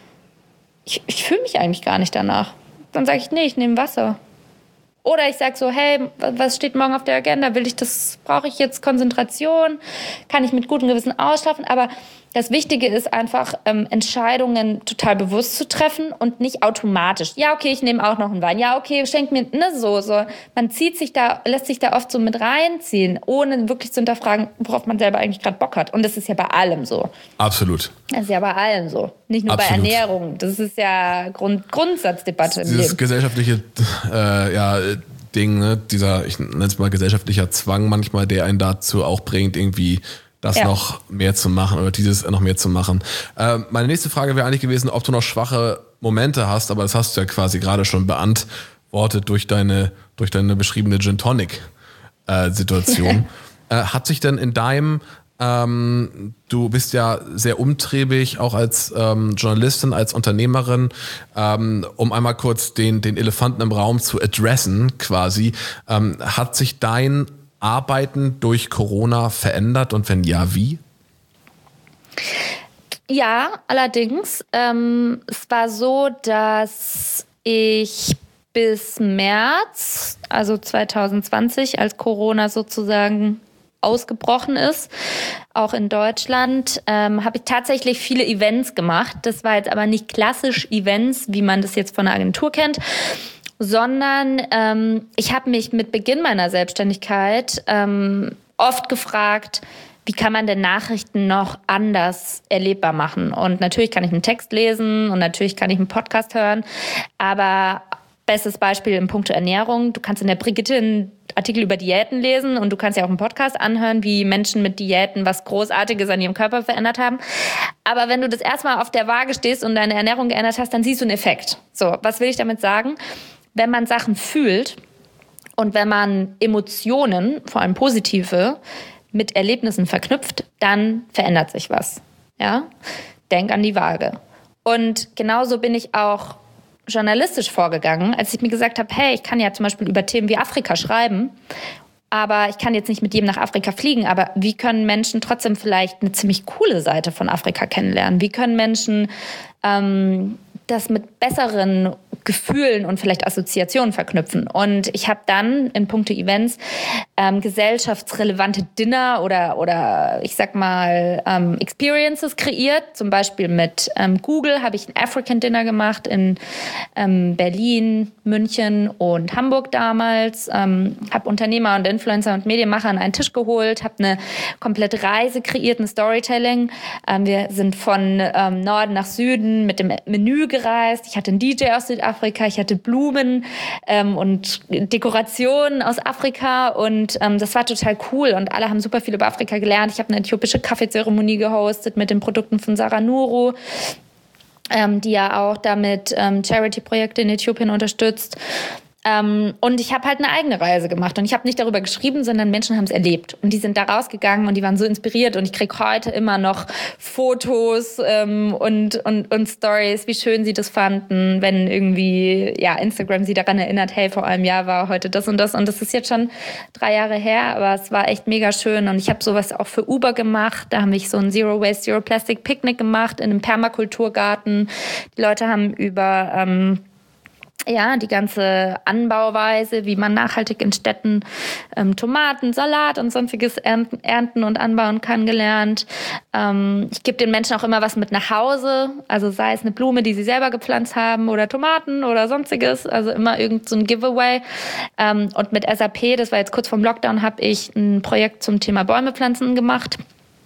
Ich, ich fühle mich eigentlich gar nicht danach. Dann sage ich, nee, ich nehme Wasser. Oder ich sage so, hey, was steht morgen auf der Agenda? Will ich das, brauche ich jetzt Konzentration? Kann ich mit gutem Gewissen ausschlafen? Aber das Wichtige ist einfach, ähm, Entscheidungen total bewusst zu treffen und nicht automatisch. Ja, okay, ich nehme auch noch einen Wein. Ja, okay, schenk mir, ne, so, so. Man zieht sich da, lässt sich da oft so mit reinziehen, ohne wirklich zu hinterfragen, worauf man selber eigentlich gerade Bock hat. Und das ist ja bei allem so. Absolut. Das ist ja bei allem so. Nicht nur Absolut. Bei Ernährung. Das ist ja Grund, Grundsatzdebatte im Dieses Leben. gesellschaftliche äh, ja, Ding, ne? Dieser, ich nenne es mal gesellschaftlicher Zwang manchmal, der einen dazu auch bringt, irgendwie das ja. noch mehr zu machen oder dieses noch mehr zu machen. Äh, meine nächste Frage wäre eigentlich gewesen, ob du noch schwache Momente hast, aber das hast du ja quasi gerade schon beantwortet durch deine, durch deine beschriebene Gin-Tonic-Situation. äh, hat sich denn in deinem, ähm, du bist ja sehr umtriebig, auch als ähm, Journalistin, als Unternehmerin, ähm, um einmal kurz den, den Elefanten im Raum zu adressen quasi, ähm, hat sich dein Arbeiten durch Corona verändert und wenn ja, wie? Ja, allerdings. Ähm, es war so, dass ich bis März, also zwanzig zwanzig, als Corona sozusagen ausgebrochen ist, auch in Deutschland, ähm, habe ich tatsächlich viele Events gemacht. Das war jetzt aber nicht klassisch Events, wie man das jetzt von der Agentur kennt, sondern ähm, ich habe mich mit Beginn meiner Selbstständigkeit ähm, oft gefragt, wie kann man denn Nachrichten noch anders erlebbar machen? Und natürlich kann ich einen Text lesen und natürlich kann ich einen Podcast hören, aber bestes Beispiel im Punkt Ernährung, du kannst in der Brigitte einen Artikel über Diäten lesen und du kannst ja auch einen Podcast anhören, wie Menschen mit Diäten was Großartiges an ihrem Körper verändert haben. Aber wenn du das erstmal auf der Waage stehst und deine Ernährung geändert hast, dann siehst du einen Effekt. So, was will ich damit sagen? Wenn man Sachen fühlt und wenn man Emotionen, vor allem positive, mit Erlebnissen verknüpft, dann verändert sich was. Ja? Denk an die Waage. Und genauso bin ich auch journalistisch vorgegangen, als ich mir gesagt habe, hey, ich kann ja zum Beispiel über Themen wie Afrika schreiben, aber ich kann jetzt nicht mit jedem nach Afrika fliegen, aber wie können Menschen trotzdem vielleicht eine ziemlich coole Seite von Afrika kennenlernen? Wie können Menschen ähm, das mit besseren Gefühlen und vielleicht Assoziationen verknüpfen? Und ich habe dann in puncto Events ähm, gesellschaftsrelevante Dinner oder, oder ich sag mal ähm, Experiences kreiert. Zum Beispiel mit ähm, Google habe ich ein African Dinner gemacht in ähm, Berlin, München und Hamburg damals. Ähm, habe Unternehmer und Influencer und Medienmacher an einen Tisch geholt, habe eine komplette Reise kreiert, ein Storytelling. Ähm, wir sind von ähm, Norden nach Süden mit dem Menü gereist. Ich hatte einen D J aus Südafrika, ich hatte Blumen ähm, und Dekorationen aus Afrika und ähm, das war total cool und alle haben super viel über Afrika gelernt. Ich habe eine äthiopische Kaffeezeremonie gehostet mit den Produkten von Sarah Nuru, ähm, die ja auch damit ähm, Charity-Projekte in Äthiopien unterstützt. Ähm, und ich habe halt eine eigene Reise gemacht und ich habe nicht darüber geschrieben, sondern Menschen haben es erlebt und die sind da rausgegangen und die waren so inspiriert und ich kriege heute immer noch Fotos ähm, und, und, und Stories, wie schön sie das fanden, wenn irgendwie ja, Instagram sie daran erinnert, hey, vor einem Jahr war heute das und das und das ist jetzt schon drei Jahre her, aber es war echt mega schön und ich habe sowas auch für Uber gemacht, da habe ich so ein Zero Waste, Zero Plastic Picknick gemacht in einem Permakulturgarten. Die Leute haben über ähm, ja, die ganze Anbauweise, wie man nachhaltig in Städten ähm, Tomaten, Salat und sonstiges ernten, ernten und anbauen kann, gelernt. Ähm, ich gebe den Menschen auch immer was mit nach Hause, also sei es eine Blume, die sie selber gepflanzt haben oder Tomaten oder sonstiges, also immer irgend so ein Giveaway. Ähm, und mit S A P, das war jetzt kurz vorm Lockdown, habe ich ein Projekt zum Thema Bäume pflanzen gemacht.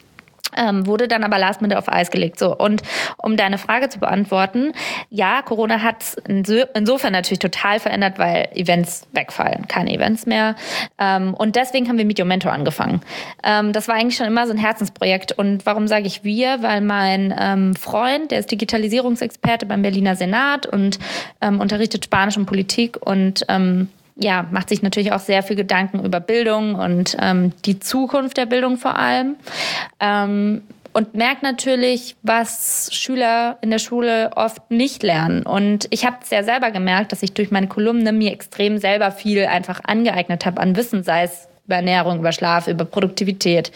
Ähm, wurde dann aber last minute auf Eis gelegt. So, und um deine Frage zu beantworten, ja, Corona hat es inso, insofern natürlich total verändert, weil Events wegfallen, keine Events mehr. Ähm, und deswegen haben wir Meet Your Mentor angefangen. Ähm, das war eigentlich schon immer so ein Herzensprojekt. Und warum sage ich wir? Weil mein ähm, Freund, der ist Digitalisierungsexperte beim Berliner Senat und ähm, unterrichtet Spanisch und Politik und ähm, ja, macht sich natürlich auch sehr viel Gedanken über Bildung und ähm, die Zukunft der Bildung vor allem. Ähm, und merkt natürlich, was Schüler in der Schule oft nicht lernen. Und ich habe es ja selber gemerkt, dass ich durch meine Kolumne mir extrem selber viel einfach angeeignet habe an Wissen, sei es über Ernährung, über Schlaf, über Produktivität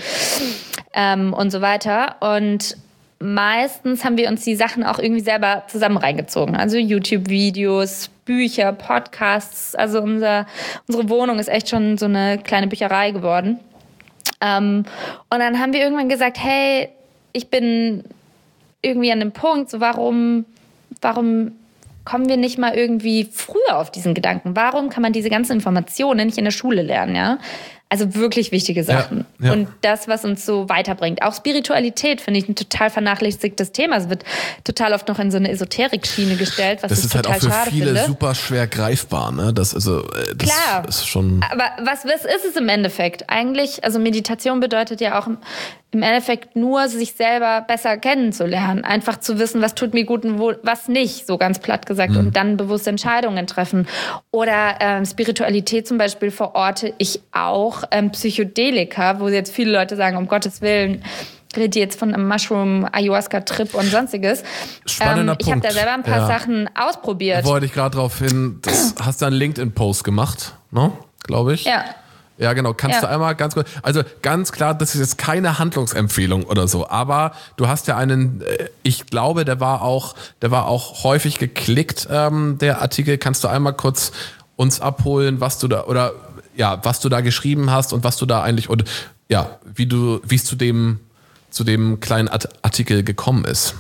ähm, und so weiter. Und meistens haben wir uns die Sachen auch irgendwie selber zusammen reingezogen. Also YouTube-Videos, Bücher, Podcasts. Also unser, unsere Wohnung ist echt schon so eine kleine Bücherei geworden. Ähm, und dann haben wir irgendwann gesagt, hey, ich bin irgendwie an dem Punkt, so warum, warum kommen wir nicht mal irgendwie früher auf diesen Gedanken? Warum kann man diese ganzen Informationen nicht in der Schule lernen, ja? Also wirklich wichtige Sachen. Ja, ja. Und das, was uns so weiterbringt. Auch Spiritualität finde ich ein total vernachlässigtes Thema. Es wird total oft noch in so eine Esoterik-Schiene gestellt, was das ich ist halt total auch für schade viele finde. super schwer greifbar, ne? Das, also, das Klar, ist schon. Aber was, was ist es im Endeffekt? Eigentlich, also Meditation bedeutet ja auch im Endeffekt nur, sich selber besser kennenzulernen. Einfach zu wissen, was tut mir gut und wo, was nicht, so ganz platt gesagt. Mhm. Und dann bewusste Entscheidungen treffen. Oder ähm, Spiritualität zum Beispiel verorte ich auch ähm, Psychedelika, wo jetzt viele Leute sagen, um Gottes Willen, rede jetzt von einem Mushroom, Ayahuasca-Trip und sonstiges. Spannender ähm, ich habe da selber ein paar ja. Sachen ausprobiert. Da wollte ich gerade drauf hin, das hast du einen LinkedIn-Post gemacht, ne? Glaube ich. Ja. Ja, genau. Kannst ja. du einmal ganz kurz, also ganz klar, das ist jetzt keine Handlungsempfehlung oder so, aber du hast ja einen, ich glaube, der war auch, der war auch häufig geklickt, ähm, der Artikel. Kannst du einmal kurz uns abholen, was du da, oder ja, was du da geschrieben hast und was du da eigentlich, und ja, wie du, wie es zu dem, zu dem kleinen Artikel gekommen ist?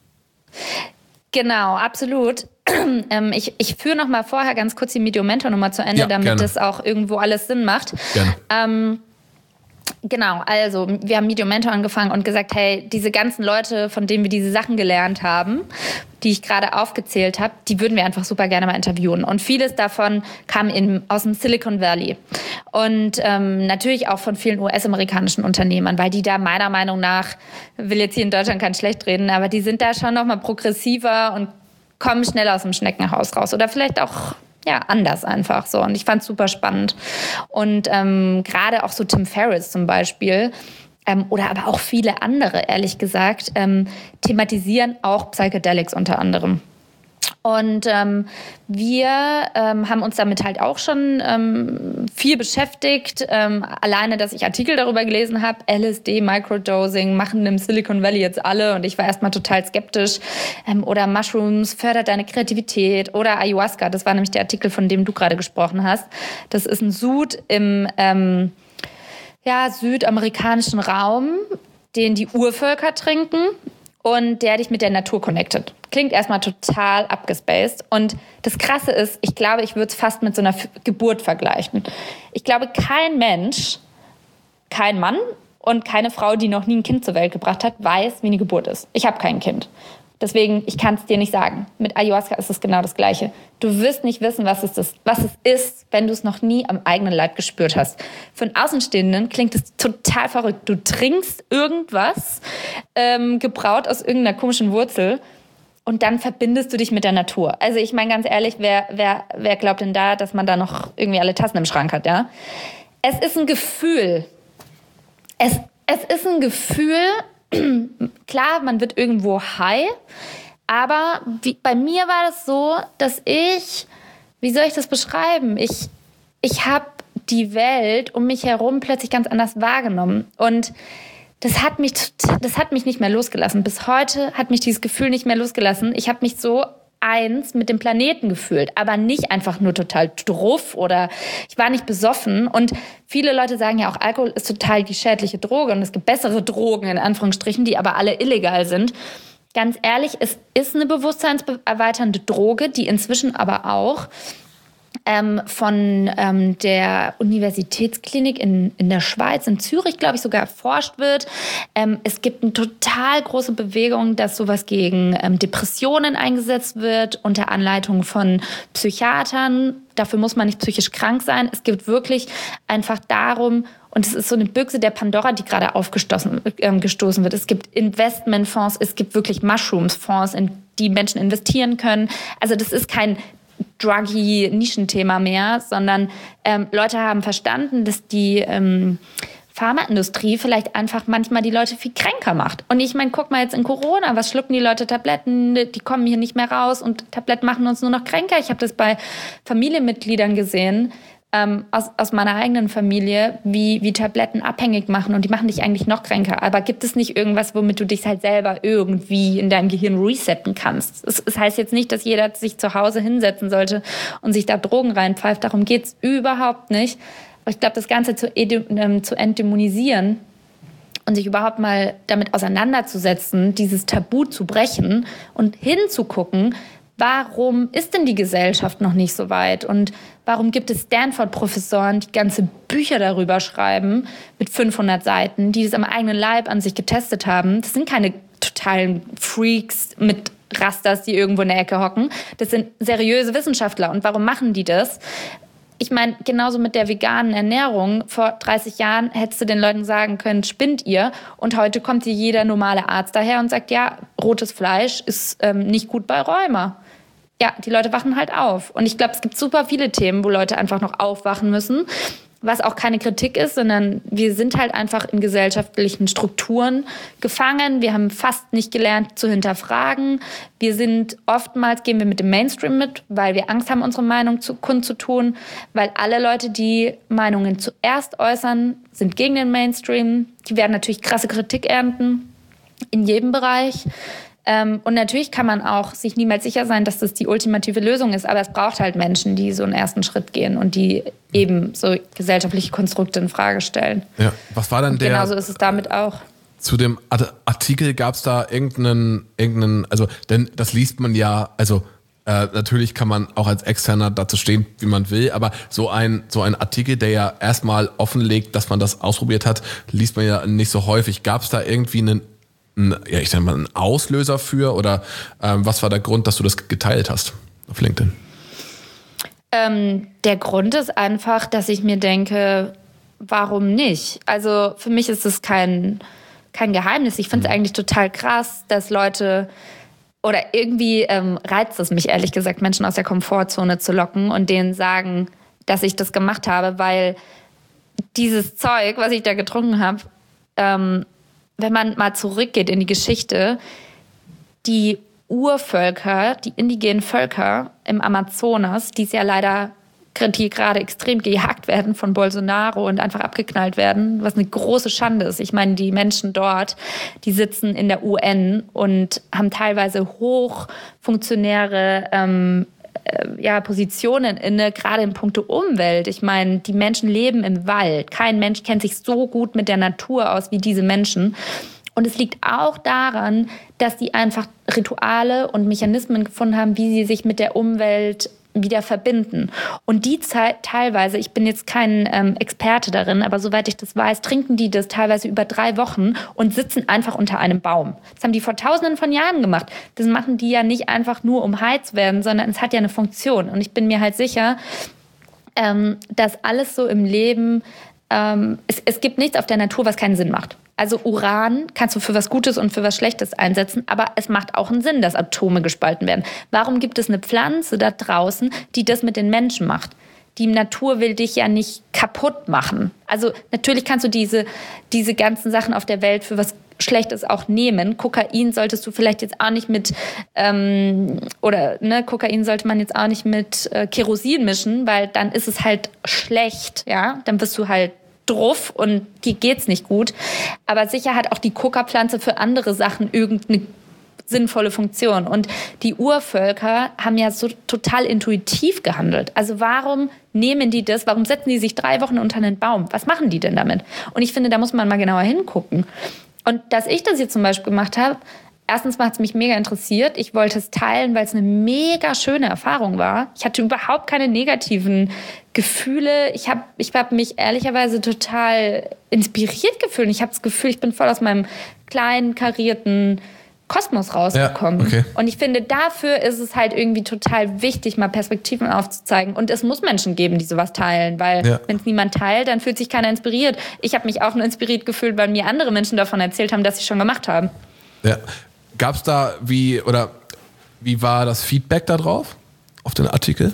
Genau, absolut. Ähm, ich, ich führe noch mal vorher ganz kurz die Meet Your Mentor Nummer zu Ende, ja, damit gerne. Das auch irgendwo alles Sinn macht. Gerne. Ähm, genau, also wir haben Meet Your Mentor angefangen und gesagt, hey, diese ganzen Leute, von denen wir diese Sachen gelernt haben, die ich gerade aufgezählt habe, die würden wir einfach super gerne mal interviewen. Und vieles davon kam in, aus dem Silicon Valley. Und ähm, natürlich auch von vielen U S-amerikanischen Unternehmern, weil die da meiner Meinung nach, will jetzt hier in Deutschland kein schlecht reden, aber die sind da schon noch mal progressiver und kommen schnell aus dem Schneckenhaus raus. Oder vielleicht auch ja, anders einfach so. Und ich fand es super spannend. Und ähm, gerade auch so Tim Ferriss zum Beispiel, ähm, oder aber auch viele andere, ehrlich gesagt, ähm, thematisieren auch Psychedelics unter anderem. Und ähm, wir ähm, haben uns damit halt auch schon ähm, viel beschäftigt. Ähm, alleine, dass ich Artikel darüber gelesen habe, L S D, Microdosing, machen im Silicon Valley jetzt alle. Und ich war erstmal total skeptisch. Ähm, oder Mushrooms fördert deine Kreativität. Oder Ayahuasca, das war nämlich der Artikel, von dem du gerade gesprochen hast. Das ist ein Sud im ähm, ja, südamerikanischen Raum, den die Urvölker trinken. Und der dich mit der Natur connectet. Klingt erstmal total abgespaced. Und das Krasse ist, ich glaube, ich würde es fast mit so einer Geburt vergleichen. Ich glaube, kein Mensch, kein Mann und keine Frau, die noch nie ein Kind zur Welt gebracht hat, weiß, wie eine Geburt ist. Ich habe kein Kind. Deswegen, ich kann es dir nicht sagen. Mit Ayahuasca ist es genau das Gleiche. Du wirst nicht wissen, was es ist, was es ist, wenn du es noch nie am eigenen Leib gespürt hast. Für einen Außenstehenden klingt es total verrückt. Du trinkst irgendwas, ähm, gebraut aus irgendeiner komischen Wurzel, und dann verbindest du dich mit der Natur. Also ich meine ganz ehrlich, wer, wer, wer glaubt denn da, dass man da noch irgendwie alle Tassen im Schrank hat, ja? Es ist ein Gefühl. Es, es ist ein Gefühl. Klar, man wird irgendwo high, aber wie, bei mir war das so, dass ich, wie soll ich das beschreiben? Ich, ich habe die Welt um mich herum plötzlich ganz anders wahrgenommen, und das hat mich, das hat mich nicht mehr losgelassen. Bis heute hat mich dieses Gefühl nicht mehr losgelassen. Ich habe mich so eins mit dem Planeten gefühlt, aber nicht einfach nur total druff oder ich war nicht besoffen. Und viele Leute sagen ja auch, Alkohol ist total die schädliche Droge und es gibt bessere Drogen, in Anführungsstrichen, die aber alle illegal sind. Ganz ehrlich, es ist eine bewusstseinserweiternde Droge, die inzwischen aber auch ähm, von ähm, der Universitätsklinik in, in der Schweiz, in Zürich, glaube ich, sogar erforscht wird. Ähm, es gibt eine total große Bewegung, dass sowas gegen ähm, Depressionen eingesetzt wird, unter Anleitung von Psychiatern. Dafür muss man nicht psychisch krank sein. Es geht wirklich einfach darum, und es ist so eine Büchse der Pandora, die gerade aufgestoßen äh, gestoßen wird. Es gibt Investmentfonds, es gibt wirklich Mushrooms-Fonds, in die Menschen investieren können. Also das ist kein druggy Nischenthema mehr, sondern ähm, Leute haben verstanden, dass die ähm, Pharmaindustrie vielleicht einfach manchmal die Leute viel kränker macht. Und ich meine, guck mal jetzt in Corona, was schlucken die Leute? Tabletten, die kommen hier nicht mehr raus und Tabletten machen uns nur noch kränker. Ich habe das bei Familienmitgliedern gesehen, ähm, aus, aus meiner eigenen Familie, wie, wie Tabletten abhängig machen, und die machen dich eigentlich noch kränker. Aber gibt es nicht irgendwas, womit du dich halt selber irgendwie in deinem Gehirn resetten kannst? Es, es heißt jetzt nicht, dass jeder sich zu Hause hinsetzen sollte und sich da Drogen reinpfeift. Darum geht es überhaupt nicht. Aber ich glaube, das Ganze zu, ähm, zu entdämonisieren und sich überhaupt mal damit auseinanderzusetzen, dieses Tabu zu brechen und hinzugucken, warum ist denn die Gesellschaft noch nicht so weit? Und warum gibt es Stanford-Professoren, die ganze Bücher darüber schreiben, mit fünfhundert Seiten, die das am eigenen Leib an sich getestet haben? Das sind keine totalen Freaks mit Rastas, die irgendwo in der Ecke hocken. Das sind seriöse Wissenschaftler. Und warum machen die das? Ich meine, genauso mit der veganen Ernährung. Vor dreißig Jahren hättest du den Leuten sagen können, spinnt ihr? Und heute kommt dir jeder normale Arzt daher und sagt, ja, rotes Fleisch ist ähm, nicht gut bei Rheuma. Ja, die Leute wachen halt auf. Und ich glaube, es gibt super viele Themen, wo Leute einfach noch aufwachen müssen, was auch keine Kritik ist, sondern wir sind halt einfach in gesellschaftlichen Strukturen gefangen. Wir haben fast nicht gelernt zu hinterfragen. Wir sind oftmals, gehen wir mit dem Mainstream mit, weil wir Angst haben, unsere Meinung zu, kundzutun, weil alle Leute, die Meinungen zuerst äußern, sind gegen den Mainstream. Die werden natürlich krasse Kritik ernten in jedem Bereich. Ähm, und natürlich kann man auch sich niemals sicher sein, dass das die ultimative Lösung ist. Aber es braucht halt Menschen, die so einen ersten Schritt gehen und die eben so gesellschaftliche Konstrukte in Frage stellen. Ja, was war denn der? Genauso ist es damit auch. Zu dem Artikel gab es da irgendeinen, irgendeinen, also, denn das liest man ja, also äh, natürlich kann man auch als Externer dazu stehen, wie man will, aber so ein, so ein Artikel, der ja erstmal offenlegt, dass man das ausprobiert hat, liest man ja nicht so häufig. Gab es da irgendwie einen ja, ich sag mal, ein Auslöser für, oder ähm, was war der Grund, dass du das geteilt hast auf LinkedIn? Ähm, der Grund ist einfach, dass ich mir denke, warum nicht? Also für mich ist es kein, kein Geheimnis. Ich finde es mhm. eigentlich total krass, dass Leute, oder irgendwie ähm, reizt es mich ehrlich gesagt, Menschen aus der Komfortzone zu locken und denen sagen, dass ich das gemacht habe, weil dieses Zeug, was ich da getrunken habe, ähm, wenn man mal zurückgeht in die Geschichte, die Urvölker, die indigenen Völker im Amazonas, die es ja leider, die gerade extrem gejagt werden von Bolsonaro und einfach abgeknallt werden, was eine große Schande ist. Ich meine, die Menschen dort, die sitzen in der U N und haben teilweise hochfunktionäre ähm, ja, Positionen inne, gerade in puncto Umwelt. Ich meine, die Menschen leben im Wald. Kein Mensch kennt sich so gut mit der Natur aus wie diese Menschen. Und es liegt auch daran, dass die einfach Rituale und Mechanismen gefunden haben, wie sie sich mit der Umwelt wieder verbinden. Und die Zeit teilweise, ich bin jetzt kein ähm, Experte darin, aber soweit ich das weiß, trinken die das teilweise über drei Wochen und sitzen einfach unter einem Baum. Das haben die vor tausenden von Jahren gemacht. Das machen die ja nicht einfach nur, um high zu werden, sondern es hat ja eine Funktion. Und ich bin mir halt sicher, ähm, dass alles so im Leben, ähm, es, es gibt nichts auf der Natur, was keinen Sinn macht. Also Uran kannst du für was Gutes und für was Schlechtes einsetzen, aber es macht auch einen Sinn, dass Atome gespalten werden. Warum gibt es eine Pflanze da draußen, die das mit den Menschen macht? Die Natur will dich ja nicht kaputt machen. Also natürlich kannst du diese, diese ganzen Sachen auf der Welt für was Schlechtes auch nehmen. Kokain solltest du vielleicht jetzt auch nicht mit, ähm, oder ne, Kokain sollte man jetzt auch nicht mit äh, Kerosin mischen, weil dann ist es halt schlecht, ja, dann wirst du halt druff und dir geht's nicht gut. Aber sicher hat auch die Coca-Pflanze für andere Sachen irgendeine sinnvolle Funktion. Und die Urvölker haben ja so total intuitiv gehandelt. Also warum nehmen die das? Warum setzen die sich drei Wochen unter einen Baum? Was machen die denn damit? Und ich finde, da muss man mal genauer hingucken. Und dass ich das jetzt zum Beispiel gemacht habe, erstens macht es mich mega interessiert. Ich wollte es teilen, weil es eine mega schöne Erfahrung war. Ich hatte überhaupt keine negativen Gefühle. Ich habe ich hab mich ehrlicherweise total inspiriert gefühlt. Ich habe das Gefühl, ich bin voll aus meinem kleinen, karierten Kosmos rausgekommen. Ja, okay. Und ich finde, dafür ist es halt irgendwie total wichtig, mal Perspektiven aufzuzeigen. Und es muss Menschen geben, die sowas teilen, weil ja. wenn es niemand teilt, dann fühlt sich keiner inspiriert. Ich habe mich auch nur inspiriert gefühlt, weil mir andere Menschen davon erzählt haben, dass sie schon gemacht haben. Ja. Gab es da wie, oder wie war das Feedback da drauf, auf den Artikel?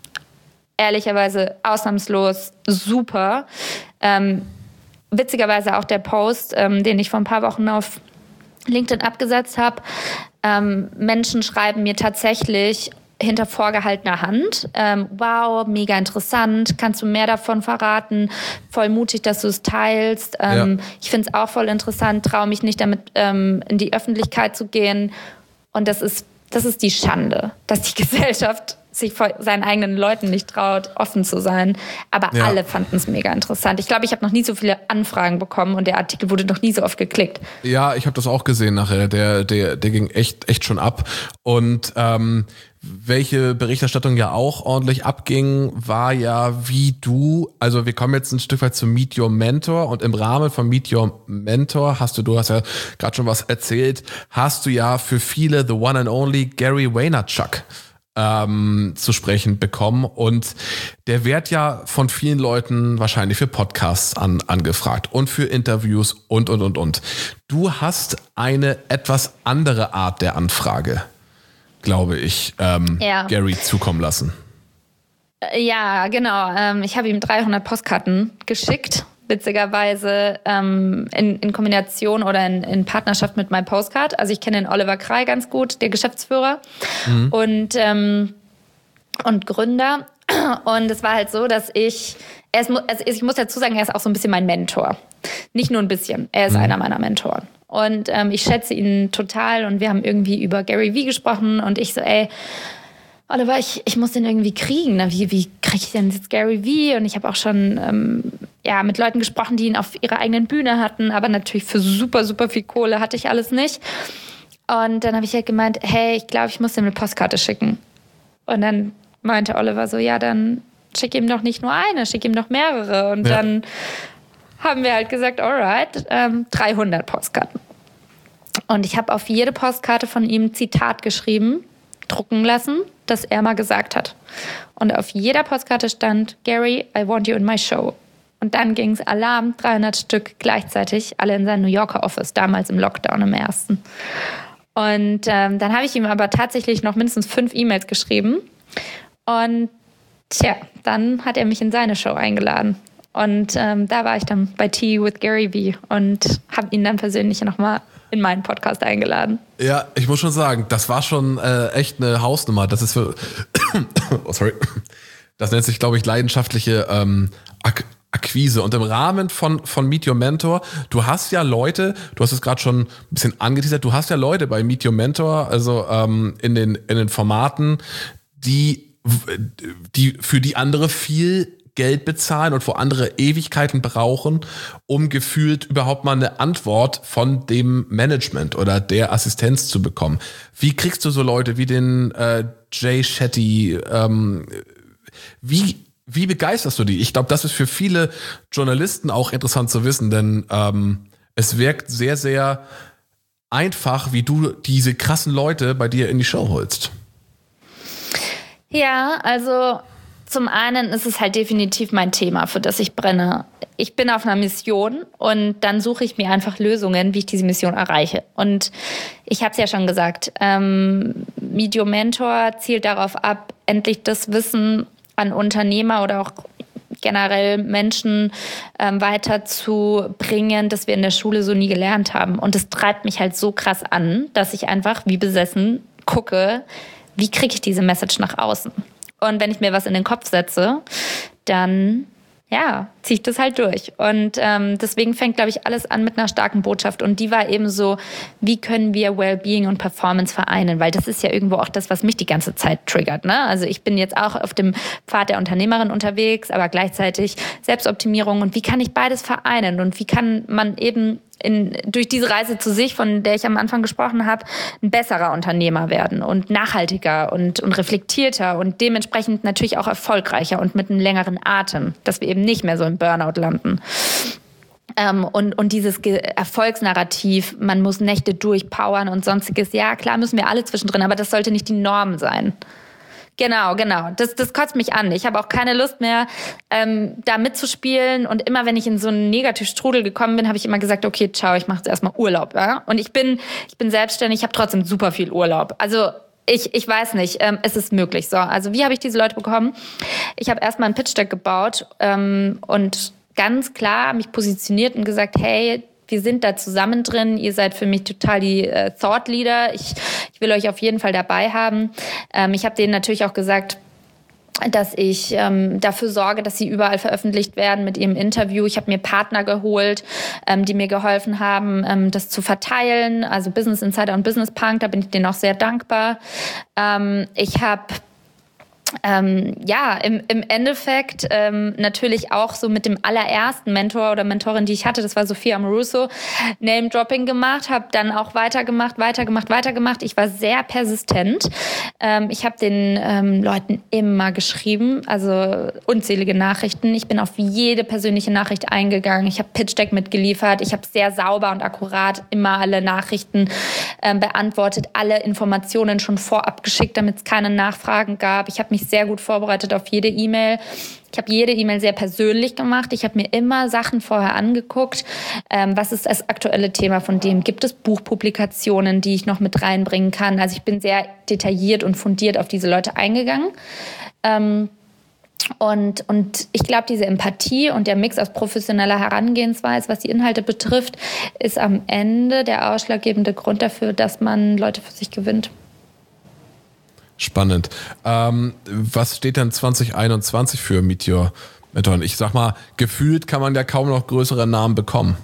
Ehrlicherweise ausnahmslos super. Ähm, witzigerweise auch der Post, ähm, den ich vor ein paar Wochen auf LinkedIn abgesetzt habe. Ähm, Menschen schreiben mir tatsächlich hinter vorgehaltener Hand. Ähm, wow, mega interessant. Kannst du mehr davon verraten? Voll mutig, dass du es teilst. Ähm, ja. Ich finde es auch voll interessant. Traue mich nicht damit ähm, in die Öffentlichkeit zu gehen. Und das ist, das ist die Schande, dass die Gesellschaft sich vor seinen eigenen Leuten nicht traut, offen zu sein. Aber ja. alle fanden es mega interessant. Ich glaube, ich habe noch nie so viele Anfragen bekommen und der Artikel wurde noch nie so oft geklickt. Ja, ich habe das auch gesehen nachher. Der, der, der ging echt, echt schon ab. Und ähm, welche Berichterstattung ja auch ordentlich abging, war ja, wie du, also wir kommen jetzt ein Stück weit zu Meet Your Mentor und im Rahmen von Meet Your Mentor hast du, du hast ja gerade schon was erzählt, hast du ja für viele the one and only Gary Vaynerchuk ähm, zu sprechen bekommen und der wird ja von vielen Leuten wahrscheinlich für Podcasts an, angefragt und für Interviews und, und, und, und. Du hast eine etwas andere Art der Anfrage, glaube ich, ähm, ja. Gary zukommen lassen. Ja, genau. Ähm, ich habe ihm dreihundert Postkarten geschickt, witzigerweise ähm, in, in Kombination oder in, in Partnerschaft mit MyPostcard. Also ich kenne den Oliver Krei ganz gut, der Geschäftsführer mhm. und, ähm, und Gründer. Und es war halt so, dass ich, er ist, also ich muss dazu sagen, er ist auch so ein bisschen mein Mentor. Nicht nur ein bisschen, er ist mhm. einer meiner Mentoren. Und ähm, ich schätze ihn total und wir haben irgendwie über Gary Vee gesprochen und ich so, ey, Oliver, ich, ich muss den irgendwie kriegen. Na, wie wie kriege ich denn jetzt Gary Vee? Und ich habe auch schon ähm, ja, mit Leuten gesprochen, die ihn auf ihrer eigenen Bühne hatten, aber natürlich für super, super viel Kohle hatte ich alles nicht. Und dann habe ich halt gemeint, hey, ich glaube, ich muss ihm eine Postkarte schicken. Und dann meinte Oliver so, ja, dann schick ihm doch nicht nur eine, schick ihm doch mehrere. Und ja. dann haben wir halt gesagt, alright, ähm, dreihundert Postkarten. Und ich habe auf jede Postkarte von ihm ein Zitat geschrieben, drucken lassen, das er mal gesagt hat. Und auf jeder Postkarte stand, Gary, I want you in my show. Und dann ging es Alarm, dreihundert Stück gleichzeitig, alle in sein New Yorker Office, damals im Lockdown im ersten. Und ähm, dann habe ich ihm aber tatsächlich noch mindestens fünf E-Mails geschrieben. Und tja, dann hat er mich in seine Show eingeladen. Und ähm, da war ich dann bei Tea with Gary Vee und habe ihn dann persönlich nochmal in meinen Podcast eingeladen. Ja, ich muss schon sagen, das war schon äh, echt eine Hausnummer. Das ist für, oh, sorry, das nennt sich, glaube ich, leidenschaftliche ähm, Ak- Akquise. Und im Rahmen von, von Meet Your Mentor, du hast ja Leute, du hast es gerade schon ein bisschen angeteasert, du hast ja Leute bei Meet Your Mentor, also ähm, in den, in den Formaten, die, die für die andere viel Geld bezahlen und wo andere Ewigkeiten brauchen, um gefühlt überhaupt mal eine Antwort von dem Management oder der Assistenz zu bekommen. Wie kriegst du so Leute wie den äh, Jay Shetty, ähm, wie, wie begeisterst du die? Ich glaube, das ist für viele Journalisten auch interessant zu wissen, denn ähm, es wirkt sehr, sehr einfach, wie du diese krassen Leute bei dir in die Show holst. Ja, also zum einen ist es halt definitiv mein Thema, für das ich brenne. Ich bin auf einer Mission und dann suche ich mir einfach Lösungen, wie ich diese Mission erreiche. Und ich habe es ja schon gesagt, ähm, Medio Mentor zielt darauf ab, endlich das Wissen an Unternehmer oder auch generell Menschen ähm, weiterzubringen, das wir in der Schule so nie gelernt haben. Und das treibt mich halt so krass an, dass ich einfach wie besessen gucke, wie kriege ich diese Message nach außen. Und wenn ich mir was in den Kopf setze, dann ja, ziehe ich das halt durch. Und ähm, deswegen fängt, glaube ich, alles an mit einer starken Botschaft. Und die war eben so, wie können wir Wellbeing und Performance vereinen? Weil das ist ja irgendwo auch das, was mich die ganze Zeit triggert. Ne? Also ich bin jetzt auch auf dem Pfad der Unternehmerin unterwegs, aber gleichzeitig Selbstoptimierung. Und wie kann ich beides vereinen? Und wie kann man eben in, durch diese Reise zu sich, von der ich am Anfang gesprochen habe, ein besserer Unternehmer werden und nachhaltiger und, und reflektierter und dementsprechend natürlich auch erfolgreicher und mit einem längeren Atem, dass wir eben nicht mehr so im Burnout landen. Ähm, und, und dieses Ge- Erfolgsnarrativ, man muss Nächte durchpowern und sonstiges, ja klar müssen wir alle zwischendrin, aber das sollte nicht die Norm sein. Genau, genau. Das, das kotzt mich an. Ich habe auch keine Lust mehr, ähm, da mitzuspielen. Und immer, wenn ich in so einen Negativstrudel gekommen bin, habe ich immer gesagt, okay, ciao, ich mache jetzt erstmal Urlaub. Ja? Und ich bin, ich bin selbstständig, ich habe trotzdem super viel Urlaub. Also ich, ich weiß nicht, ähm, es ist möglich. So, also wie habe ich diese Leute bekommen? Ich habe erstmal ein Pitch-Deck gebaut ähm, und ganz klar mich positioniert und gesagt, hey, wir sind da zusammen drin. Ihr seid für mich total die äh, Thought Leader. Ich, ich will euch auf jeden Fall dabei haben. Ähm, ich habe denen natürlich auch gesagt, dass ich ähm, dafür sorge, dass sie überall veröffentlicht werden mit ihrem Interview. Ich habe mir Partner geholt, ähm, die mir geholfen haben, ähm, das zu verteilen. Also Business Insider und Business Punk, da bin ich denen auch sehr dankbar. Ähm, ich habe Ähm, ja, im, im Endeffekt ähm, natürlich auch so mit dem allerersten Mentor oder Mentorin, die ich hatte, das war Sophia Amoruso, Name-Dropping gemacht, habe dann auch weitergemacht, weitergemacht, weitergemacht. Ich war sehr persistent. Ähm, ich habe den ähm, Leuten immer geschrieben, also unzählige Nachrichten. Ich bin auf jede persönliche Nachricht eingegangen. Ich habe Pitch-Deck mitgeliefert. Ich habe sehr sauber und akkurat immer alle Nachrichten ähm, beantwortet, alle Informationen schon vorab geschickt, damit es keine Nachfragen gab. Ich habe mich sehr gut vorbereitet auf jede E-Mail. Ich habe jede E-Mail sehr persönlich gemacht. Ich habe mir immer Sachen vorher angeguckt. Ähm, was ist das aktuelle Thema von dem? Gibt es Buchpublikationen, die ich noch mit reinbringen kann? Also ich bin sehr detailliert und fundiert auf diese Leute eingegangen. Ähm, und, und ich glaube, diese Empathie und der Mix aus professioneller Herangehensweise, was die Inhalte betrifft, ist am Ende der ausschlaggebende Grund dafür, dass man Leute für sich gewinnt. Spannend. Ähm, was steht denn zwanzig einundzwanzig für Meteor Mentor? Ich sag mal, gefühlt kann man ja kaum noch größere Namen bekommen.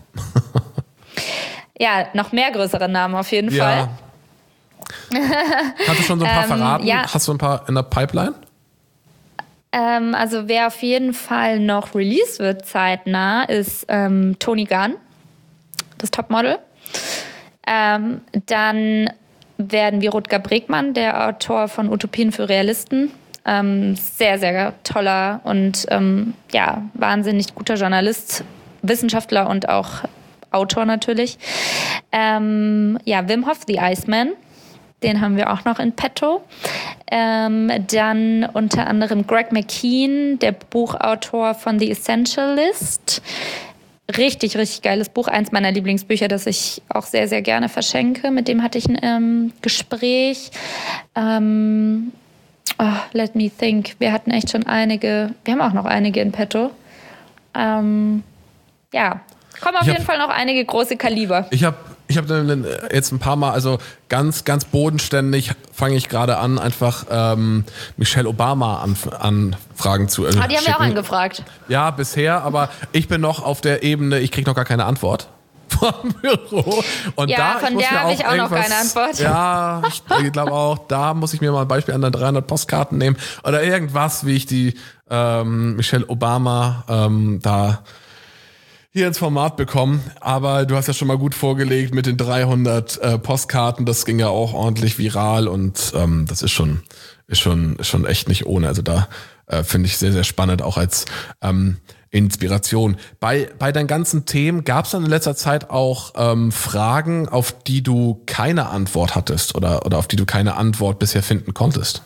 Ja, noch mehr größere Namen auf jeden ja. Fall. Kannst du schon so ein paar ähm, verraten? Ja. Hast du ein paar in der Pipeline? Ähm, also wer auf jeden Fall noch released wird zeitnah, ist ähm, Toni Gunn, das Topmodel. Ähm, dann werden wir Rutger Bregmann, der Autor von Utopien für Realisten. Ähm, sehr, sehr toller und ähm, ja, wahnsinnig guter Journalist, Wissenschaftler und auch Autor natürlich. Ähm, ja, Wim Hof, The Iceman, den haben wir auch noch in petto. Ähm, dann unter anderem Greg McKeown, der Buchautor von The Essentialist. Richtig, richtig geiles Buch. Eins meiner Lieblingsbücher, das ich auch sehr, sehr gerne verschenke. Mit dem hatte ich ein ähm, Gespräch. Ähm, oh, let me think. Wir hatten echt schon einige, wir haben auch noch einige in petto. Ähm, ja, kommen auf ich jeden hab, Fall noch einige große Kaliber. Ich habe ich hab jetzt ein paar Mal, also ganz, ganz bodenständig fange ich gerade an, einfach ähm, Michelle Obama an, Anfragen zu äh, Ah, die haben wir auch angefragt. Ja, bisher, aber ich bin noch auf der Ebene, ich kriege noch gar keine Antwort vom Büro. Und ja, da, von der habe ich auch noch keine Antwort. Ja, ich glaube auch, da muss ich mir mal ein Beispiel an der dreihundert Postkarten nehmen. Oder irgendwas, wie ich die ähm, Michelle Obama ähm, da hier ins Format bekommen. Aber du hast ja schon mal gut vorgelegt mit den dreihundert äh, Postkarten. Das ging ja auch ordentlich viral und ähm, das ist schon, ist schon, ist schon echt nicht ohne. Also da äh, finde ich sehr, sehr spannend, auch als ähm, Inspiration. Bei, bei deinen ganzen Themen gab es dann in letzter Zeit auch ähm, Fragen, auf die du keine Antwort hattest oder, oder auf die du keine Antwort bisher finden konntest?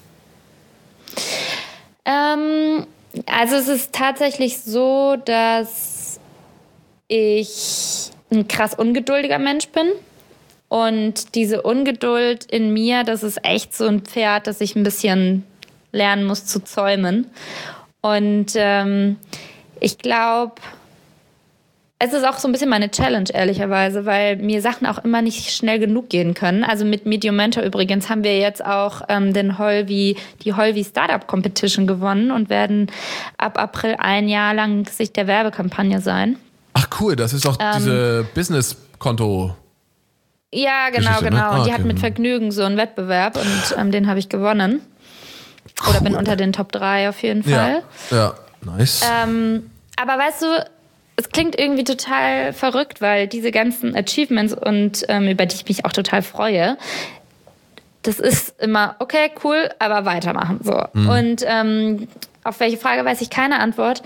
Ähm, also es ist tatsächlich so, dass ich ein krass ungeduldiger Mensch bin. Und diese Ungeduld in mir, das ist echt so ein Pferd, das ich ein bisschen lernen muss zu zäumen. Und ähm, ich glaube, es ist auch so ein bisschen meine Challenge, ehrlicherweise, weil mir Sachen auch immer nicht schnell genug gehen können. Also mit Medium Mentor übrigens haben wir jetzt auch ähm, den Holvi, die Holvi Startup Competition gewonnen und werden ab April ein Jahr lang Gesicht der Werbekampagne sein. Ach cool, das ist doch ähm, diese Business-Konto. Ja, genau, Geschichte, genau. Ne? Ah, und die okay. hatten mit Vergnügen so einen Wettbewerb und ähm, den habe ich gewonnen. Oder Cool. bin unter den Top drei auf jeden Fall. Ja, ja. Nice. Ähm, aber weißt du, es klingt irgendwie total verrückt, weil diese ganzen Achievements und ähm, über die ich mich auch total freue, das ist immer, okay, cool, aber weitermachen. So. Mhm. Und ähm, auf welche Frage weiß ich keine Antwort.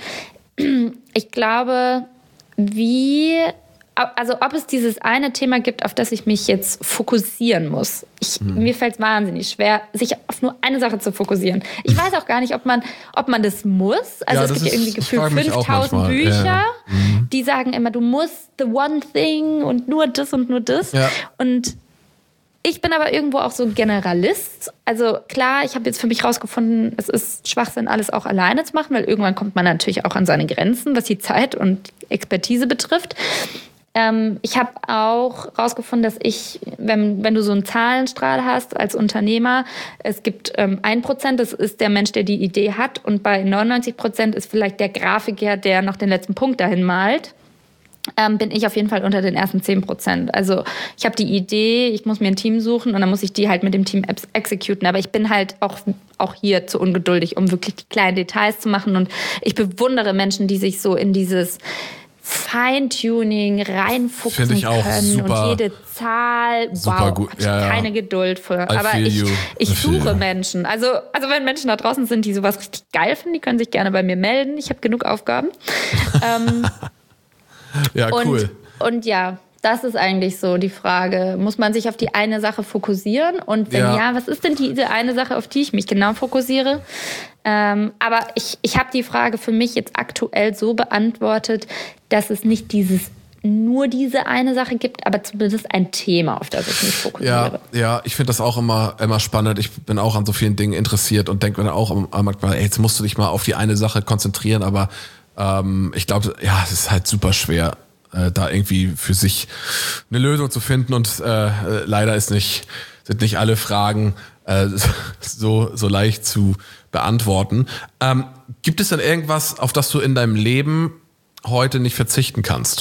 Ich glaube, wie, also ob es dieses eine Thema gibt, auf das ich mich jetzt fokussieren muss. Ich, mhm. Mir fällt es wahnsinnig schwer, sich auf nur eine Sache zu fokussieren. Ich weiß auch gar nicht, ob man, ob man das muss. Also ja, es gibt ja irgendwie gefühlt fünftausend manchmal. Bücher, ja. mhm. die sagen immer, du musst the one thing und nur das und nur das. Ja. Und ich bin aber irgendwo auch so ein Generalist. Also klar, ich habe jetzt für mich rausgefunden, es ist Schwachsinn, alles auch alleine zu machen, weil irgendwann kommt man natürlich auch an seine Grenzen, was die Zeit und Expertise betrifft. Ähm, ich habe auch rausgefunden, dass ich, wenn, wenn du so einen Zahlenstrahl hast als Unternehmer, es gibt ähm, ein Prozent, das ist der Mensch, der die Idee hat, und bei neunundneunzig Prozent ist vielleicht der Grafiker, der noch den letzten Punkt dahin malt. Ähm, bin ich auf jeden Fall unter den ersten zehn Prozent. Also ich habe die Idee, ich muss mir ein Team suchen und dann muss ich die halt mit dem Team ex- exekuten. Aber ich bin halt auch, auch hier zu ungeduldig, um wirklich die kleinen Details zu machen. Und ich bewundere Menschen, die sich so in dieses Feintuning reinfuchsen ich auch können super, und jede Zahl, super wow, gut. hab ich Ja, ja. keine Geduld für. I Aber feel ich, you. ich I feel suche you. Menschen. Also, also wenn Menschen da draußen sind, die sowas richtig geil finden, die können sich gerne bei mir melden. Ich habe genug Aufgaben. ähm, Ja, cool. Und, und ja, das ist eigentlich so die Frage. Muss man sich auf die eine Sache fokussieren? Und wenn ja, ja was ist denn diese eine Sache, auf die ich mich genau fokussiere? Ähm, aber ich, ich habe die Frage für mich jetzt aktuell so beantwortet, dass es nicht dieses nur diese eine Sache gibt, aber zumindest ein Thema, auf das ich mich fokussiere. Ja, ja, ich finde das auch immer, immer spannend. Ich bin auch an so vielen Dingen interessiert und denke mir dann auch manchmal, ey, jetzt musst du dich mal auf die eine Sache konzentrieren, aber ähm, ich glaube, ja, es ist halt super schwer, äh, da irgendwie für sich eine Lösung zu finden und äh, leider ist nicht, sind nicht alle Fragen äh, so, so leicht zu beantworten. Ähm, gibt es denn irgendwas, auf das du in deinem Leben heute nicht verzichten kannst?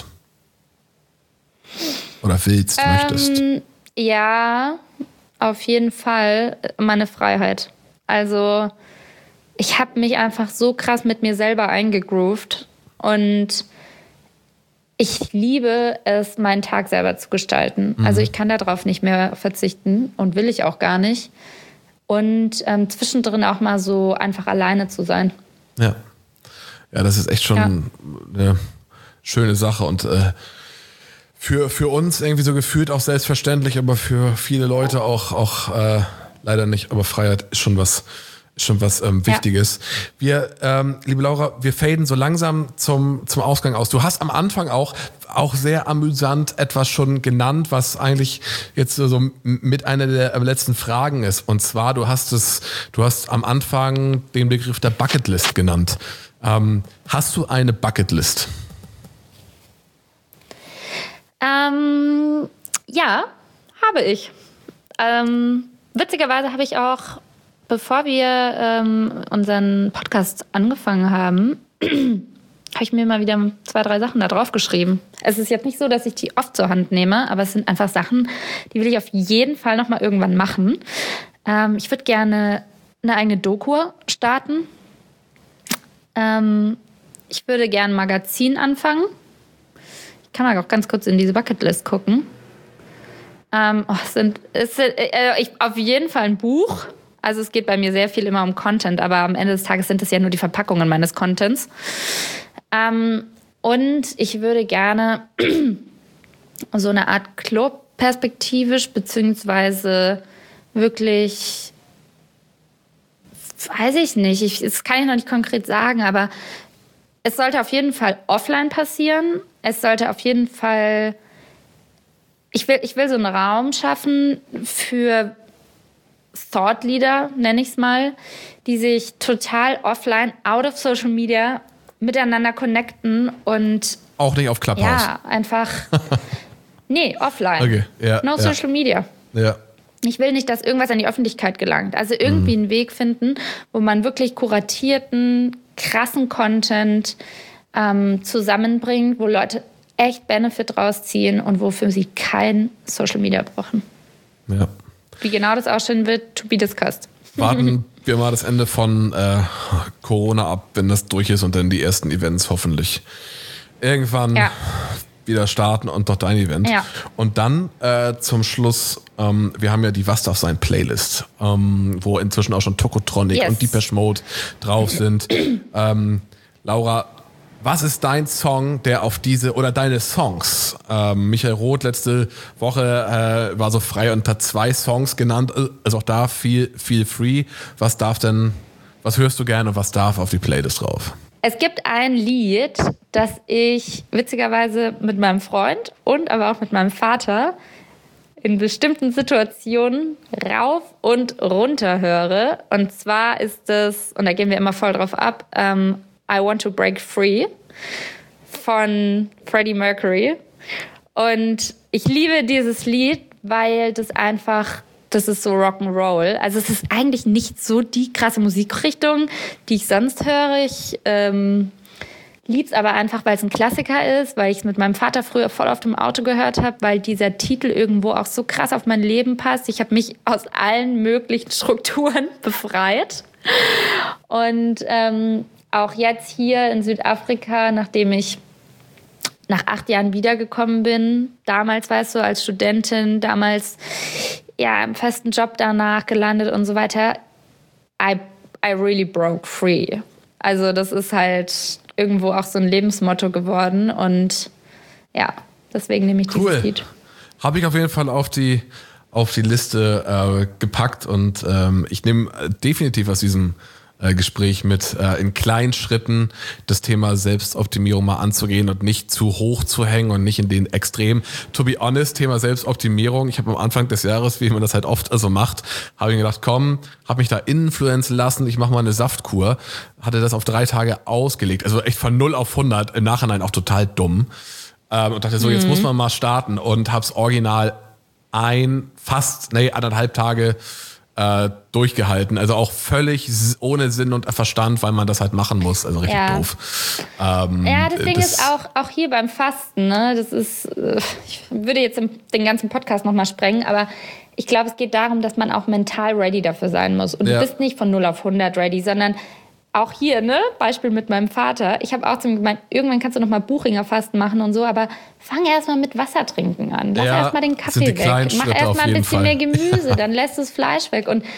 Oder willst, ähm, möchtest? Ja, auf jeden Fall meine Freiheit. Also ich habe mich einfach so krass mit mir selber eingegroovt und ich liebe es, meinen Tag selber zu gestalten. Mhm. Also ich kann darauf nicht mehr verzichten und will ich auch gar nicht. Und ähm, zwischendrin auch mal so einfach alleine zu sein. Ja, ja, das ist echt schon ja. eine schöne Sache und äh, für, für uns irgendwie so gefühlt auch selbstverständlich, aber für viele Leute auch, auch äh, leider nicht. Aber Freiheit ist schon was, ist schon was ähm, Wichtiges. Ja. Wir, ähm, liebe Laura, wir faden so langsam zum, zum Ausgang aus. Du hast am Anfang auch, auch sehr amüsant etwas schon genannt, was eigentlich jetzt so mit einer der letzten Fragen ist. Und zwar, du hast es, du hast am Anfang den Begriff der Bucketlist genannt. Ähm, hast du eine Bucketlist? Ähm, ja, habe ich. Ähm, witzigerweise habe ich auch, bevor wir ähm, unseren Podcast angefangen haben, habe ich mir mal wieder zwei, drei Sachen da drauf geschrieben. Es ist jetzt nicht so, dass ich die oft zur Hand nehme, aber es sind einfach Sachen, die will ich auf jeden Fall noch mal irgendwann machen. Ähm, ich würde gerne eine eigene Doku starten. Ähm, ich würde gerne ein Magazin anfangen. Ich kann mal auch ganz kurz in diese Bucketlist gucken. Ähm, oh, es sind, es sind äh, ich, auf jeden Fall ein Buch. Also es geht bei mir sehr viel immer um Content, aber am Ende des Tages sind es ja nur die Verpackungen meines Contents. Ähm, und ich würde gerne so eine Art Club perspektivisch, beziehungsweise wirklich, weiß ich nicht, ich, das kann ich noch nicht konkret sagen, aber es sollte auf jeden Fall offline passieren. Es sollte auf jeden Fall, ich will, ich will so einen Raum schaffen für Thought Leader, nenne ich es mal, die sich total offline, out of Social Media miteinander connecten und auch nicht auf Clubhouse. Ja, einfach nee, offline. Okay. Ja, no ja. Social Media. Ja. Ich will nicht, dass irgendwas an die Öffentlichkeit gelangt. Also irgendwie mhm. einen Weg finden, wo man wirklich kuratierten, krassen Content ähm, zusammenbringt, wo Leute echt Benefit rausziehen und wofür sie kein Social Media brauchen. Ja. Wie genau das aussehen wird, to be discussed. Warten wir mal das Ende von äh, Corona ab, wenn das durch ist und dann die ersten Events hoffentlich irgendwann ja. wieder starten und doch dein Event. Ja. Und dann äh, zum Schluss, ähm, wir haben ja die Was darf sein Playlist, ähm, wo inzwischen auch schon Tokotronic yes. und Depeche Mode drauf sind. ähm, Laura, was ist dein Song, der auf diese, oder deine Songs? Ähm, Michael Roth letzte Woche äh, war so frei und hat zwei Songs genannt. Also auch da viel, viel free. Was darf denn, was hörst du gerne und was darf auf die Playlist drauf? Es gibt ein Lied, das ich witzigerweise mit meinem Freund und aber auch mit meinem Vater in bestimmten Situationen rauf und runter höre. Und zwar ist es, und da gehen wir immer voll drauf ab, ähm, I Want to Break Free von Freddie Mercury. Und ich liebe dieses Lied, weil das einfach, das ist so Rock'n'Roll. Also es ist eigentlich nicht so die krasse Musikrichtung, die ich sonst höre. Ich ähm, liebe es aber einfach, weil es ein Klassiker ist, weil ich es mit meinem Vater früher voll auf dem Auto gehört habe, weil dieser Titel irgendwo auch so krass auf mein Leben passt. Ich habe mich aus allen möglichen Strukturen befreit. Und ähm, auch jetzt hier in Südafrika, nachdem ich nach acht Jahren wiedergekommen bin, damals, weißt du, als Studentin, damals ja im festen Job danach gelandet und so weiter, I, I really broke free. Also das ist halt irgendwo auch so ein Lebensmotto geworden und ja, deswegen nehme ich cool. dieses Lied. Habe ich auf jeden Fall auf die, auf die Liste äh, gepackt und ähm, ich nehme definitiv aus diesem Gespräch mit, äh, in kleinen Schritten das Thema Selbstoptimierung mal anzugehen und nicht zu hoch zu hängen und nicht in den Extremen. To be honest, Thema Selbstoptimierung. Ich habe am Anfang des Jahres, wie man das halt oft also macht, habe ich gedacht, komm, habe mich da influenzen lassen, ich mache mal eine Saftkur. Hatte das auf drei Tage ausgelegt. Also echt von null auf hundert. Im Nachhinein auch total dumm. Ähm, und dachte so, mhm. jetzt muss man mal starten und hab's original ein, fast, nee, anderthalb Tage Äh, durchgehalten. Also auch völlig ohne Sinn und Verstand, weil man das halt machen muss. Also richtig ja. doof. Ähm, ja, das Ding das ist auch, auch hier beim Fasten, ne? Das ist, ich würde jetzt den ganzen Podcast nochmal sprengen, aber ich glaube, es geht darum, dass man auch mental ready dafür sein muss. Und ja. du bist nicht von null auf hundert ready, sondern auch hier, ne, Beispiel mit meinem Vater. Ich habe auch zu ihm gemeint, irgendwann kannst du noch mal Buchinger Fasten machen und so, aber fang erst mal mit Wasser trinken an. Lass ja, erst mal den Kaffee weg. Mach erst mal ein bisschen Fall. mehr Gemüse, dann lässt du das Fleisch weg und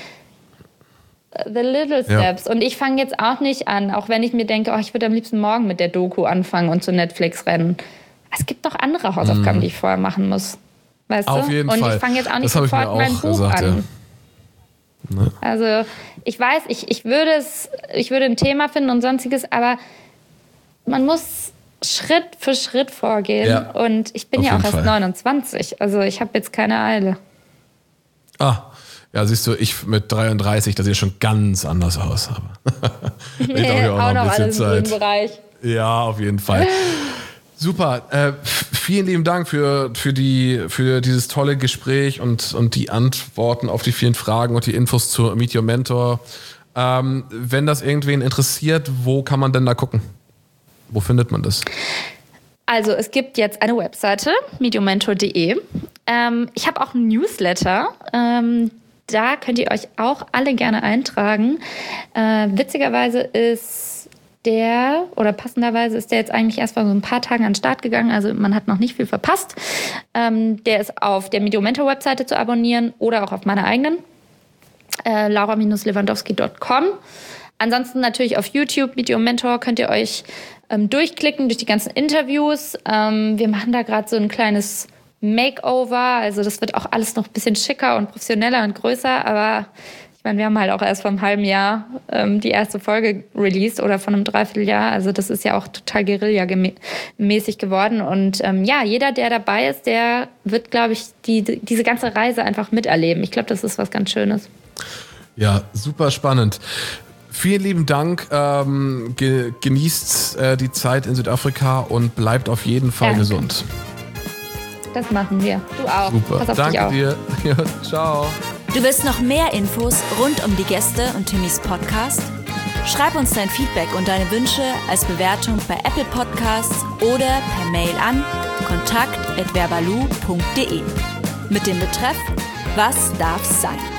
the little steps. Ja. Und ich fange jetzt auch nicht an, auch wenn ich mir denke, oh, ich würde am liebsten morgen mit der Doku anfangen und zu Netflix rennen. Es gibt noch andere Hausaufgaben, mm. die ich vorher machen muss. Weißt Auf du? jeden und Fall. ich fange jetzt auch nicht das sofort mein Buch gesagt, an. Ja. Ne? Also ich weiß, ich, ich, würde es, ich würde ein Thema finden und sonstiges, aber man muss Schritt für Schritt vorgehen. Ja, und ich bin ja auch erst Fall. neunundzwanzig, also ich habe jetzt keine Eile. Ah, ja, siehst du, ich mit dreiunddreißig, das sieht schon ganz anders aus. Ich auch, auch noch, noch alles im grünen Bereich. Ja, auf jeden Fall. Super, äh, vielen lieben Dank für, für, die, für dieses tolle Gespräch und, und die Antworten auf die vielen Fragen und die Infos zu Meet Your Mentor. Ähm, wenn das irgendwen interessiert, wo kann man denn da gucken? Wo findet man das? Also es gibt jetzt eine Webseite, mediomentor punkt de. Ähm, ich habe auch einen Newsletter. Ähm, da könnt ihr euch auch alle gerne eintragen. Äh, witzigerweise ist der, oder passenderweise ist der jetzt eigentlich erst vor so ein paar Tagen an den Start gegangen. Also man hat noch nicht viel verpasst. Ähm, der ist auf der Mediomentor-Webseite zu abonnieren oder auch auf meiner eigenen. Äh, laura lewandowski punkt com. Ansonsten natürlich auf YouTube, Mediomentor, könnt ihr euch ähm, durchklicken durch die ganzen Interviews. Ähm, wir machen da gerade so ein kleines Makeover. Also das wird auch alles noch ein bisschen schicker und professioneller und größer. Aber ich meine, wir haben halt auch erst vor einem halben Jahr ähm, die erste Folge released oder von einem Dreivierteljahr. Also das ist ja auch total Guerilla-mäßig geworden. Und ähm, ja, jeder, der dabei ist, der wird, glaube ich, die, diese ganze Reise einfach miterleben. Ich glaube, das ist was ganz Schönes. Ja, super spannend. Vielen lieben Dank. Ähm, ge- genießt äh, die Zeit in Südafrika und bleibt auf jeden Fall Danke. gesund. Das machen wir. Du auch. Super. Pass auf Danke dich auf. dir. Ja, ciao. Du willst noch mehr Infos rund um die Gäste und Timmys Podcast? Schreib uns dein Feedback und deine Wünsche als Bewertung bei Apple Podcasts oder per Mail an kontakt at verbalu punkt de mit dem Betreff Was darf's sein?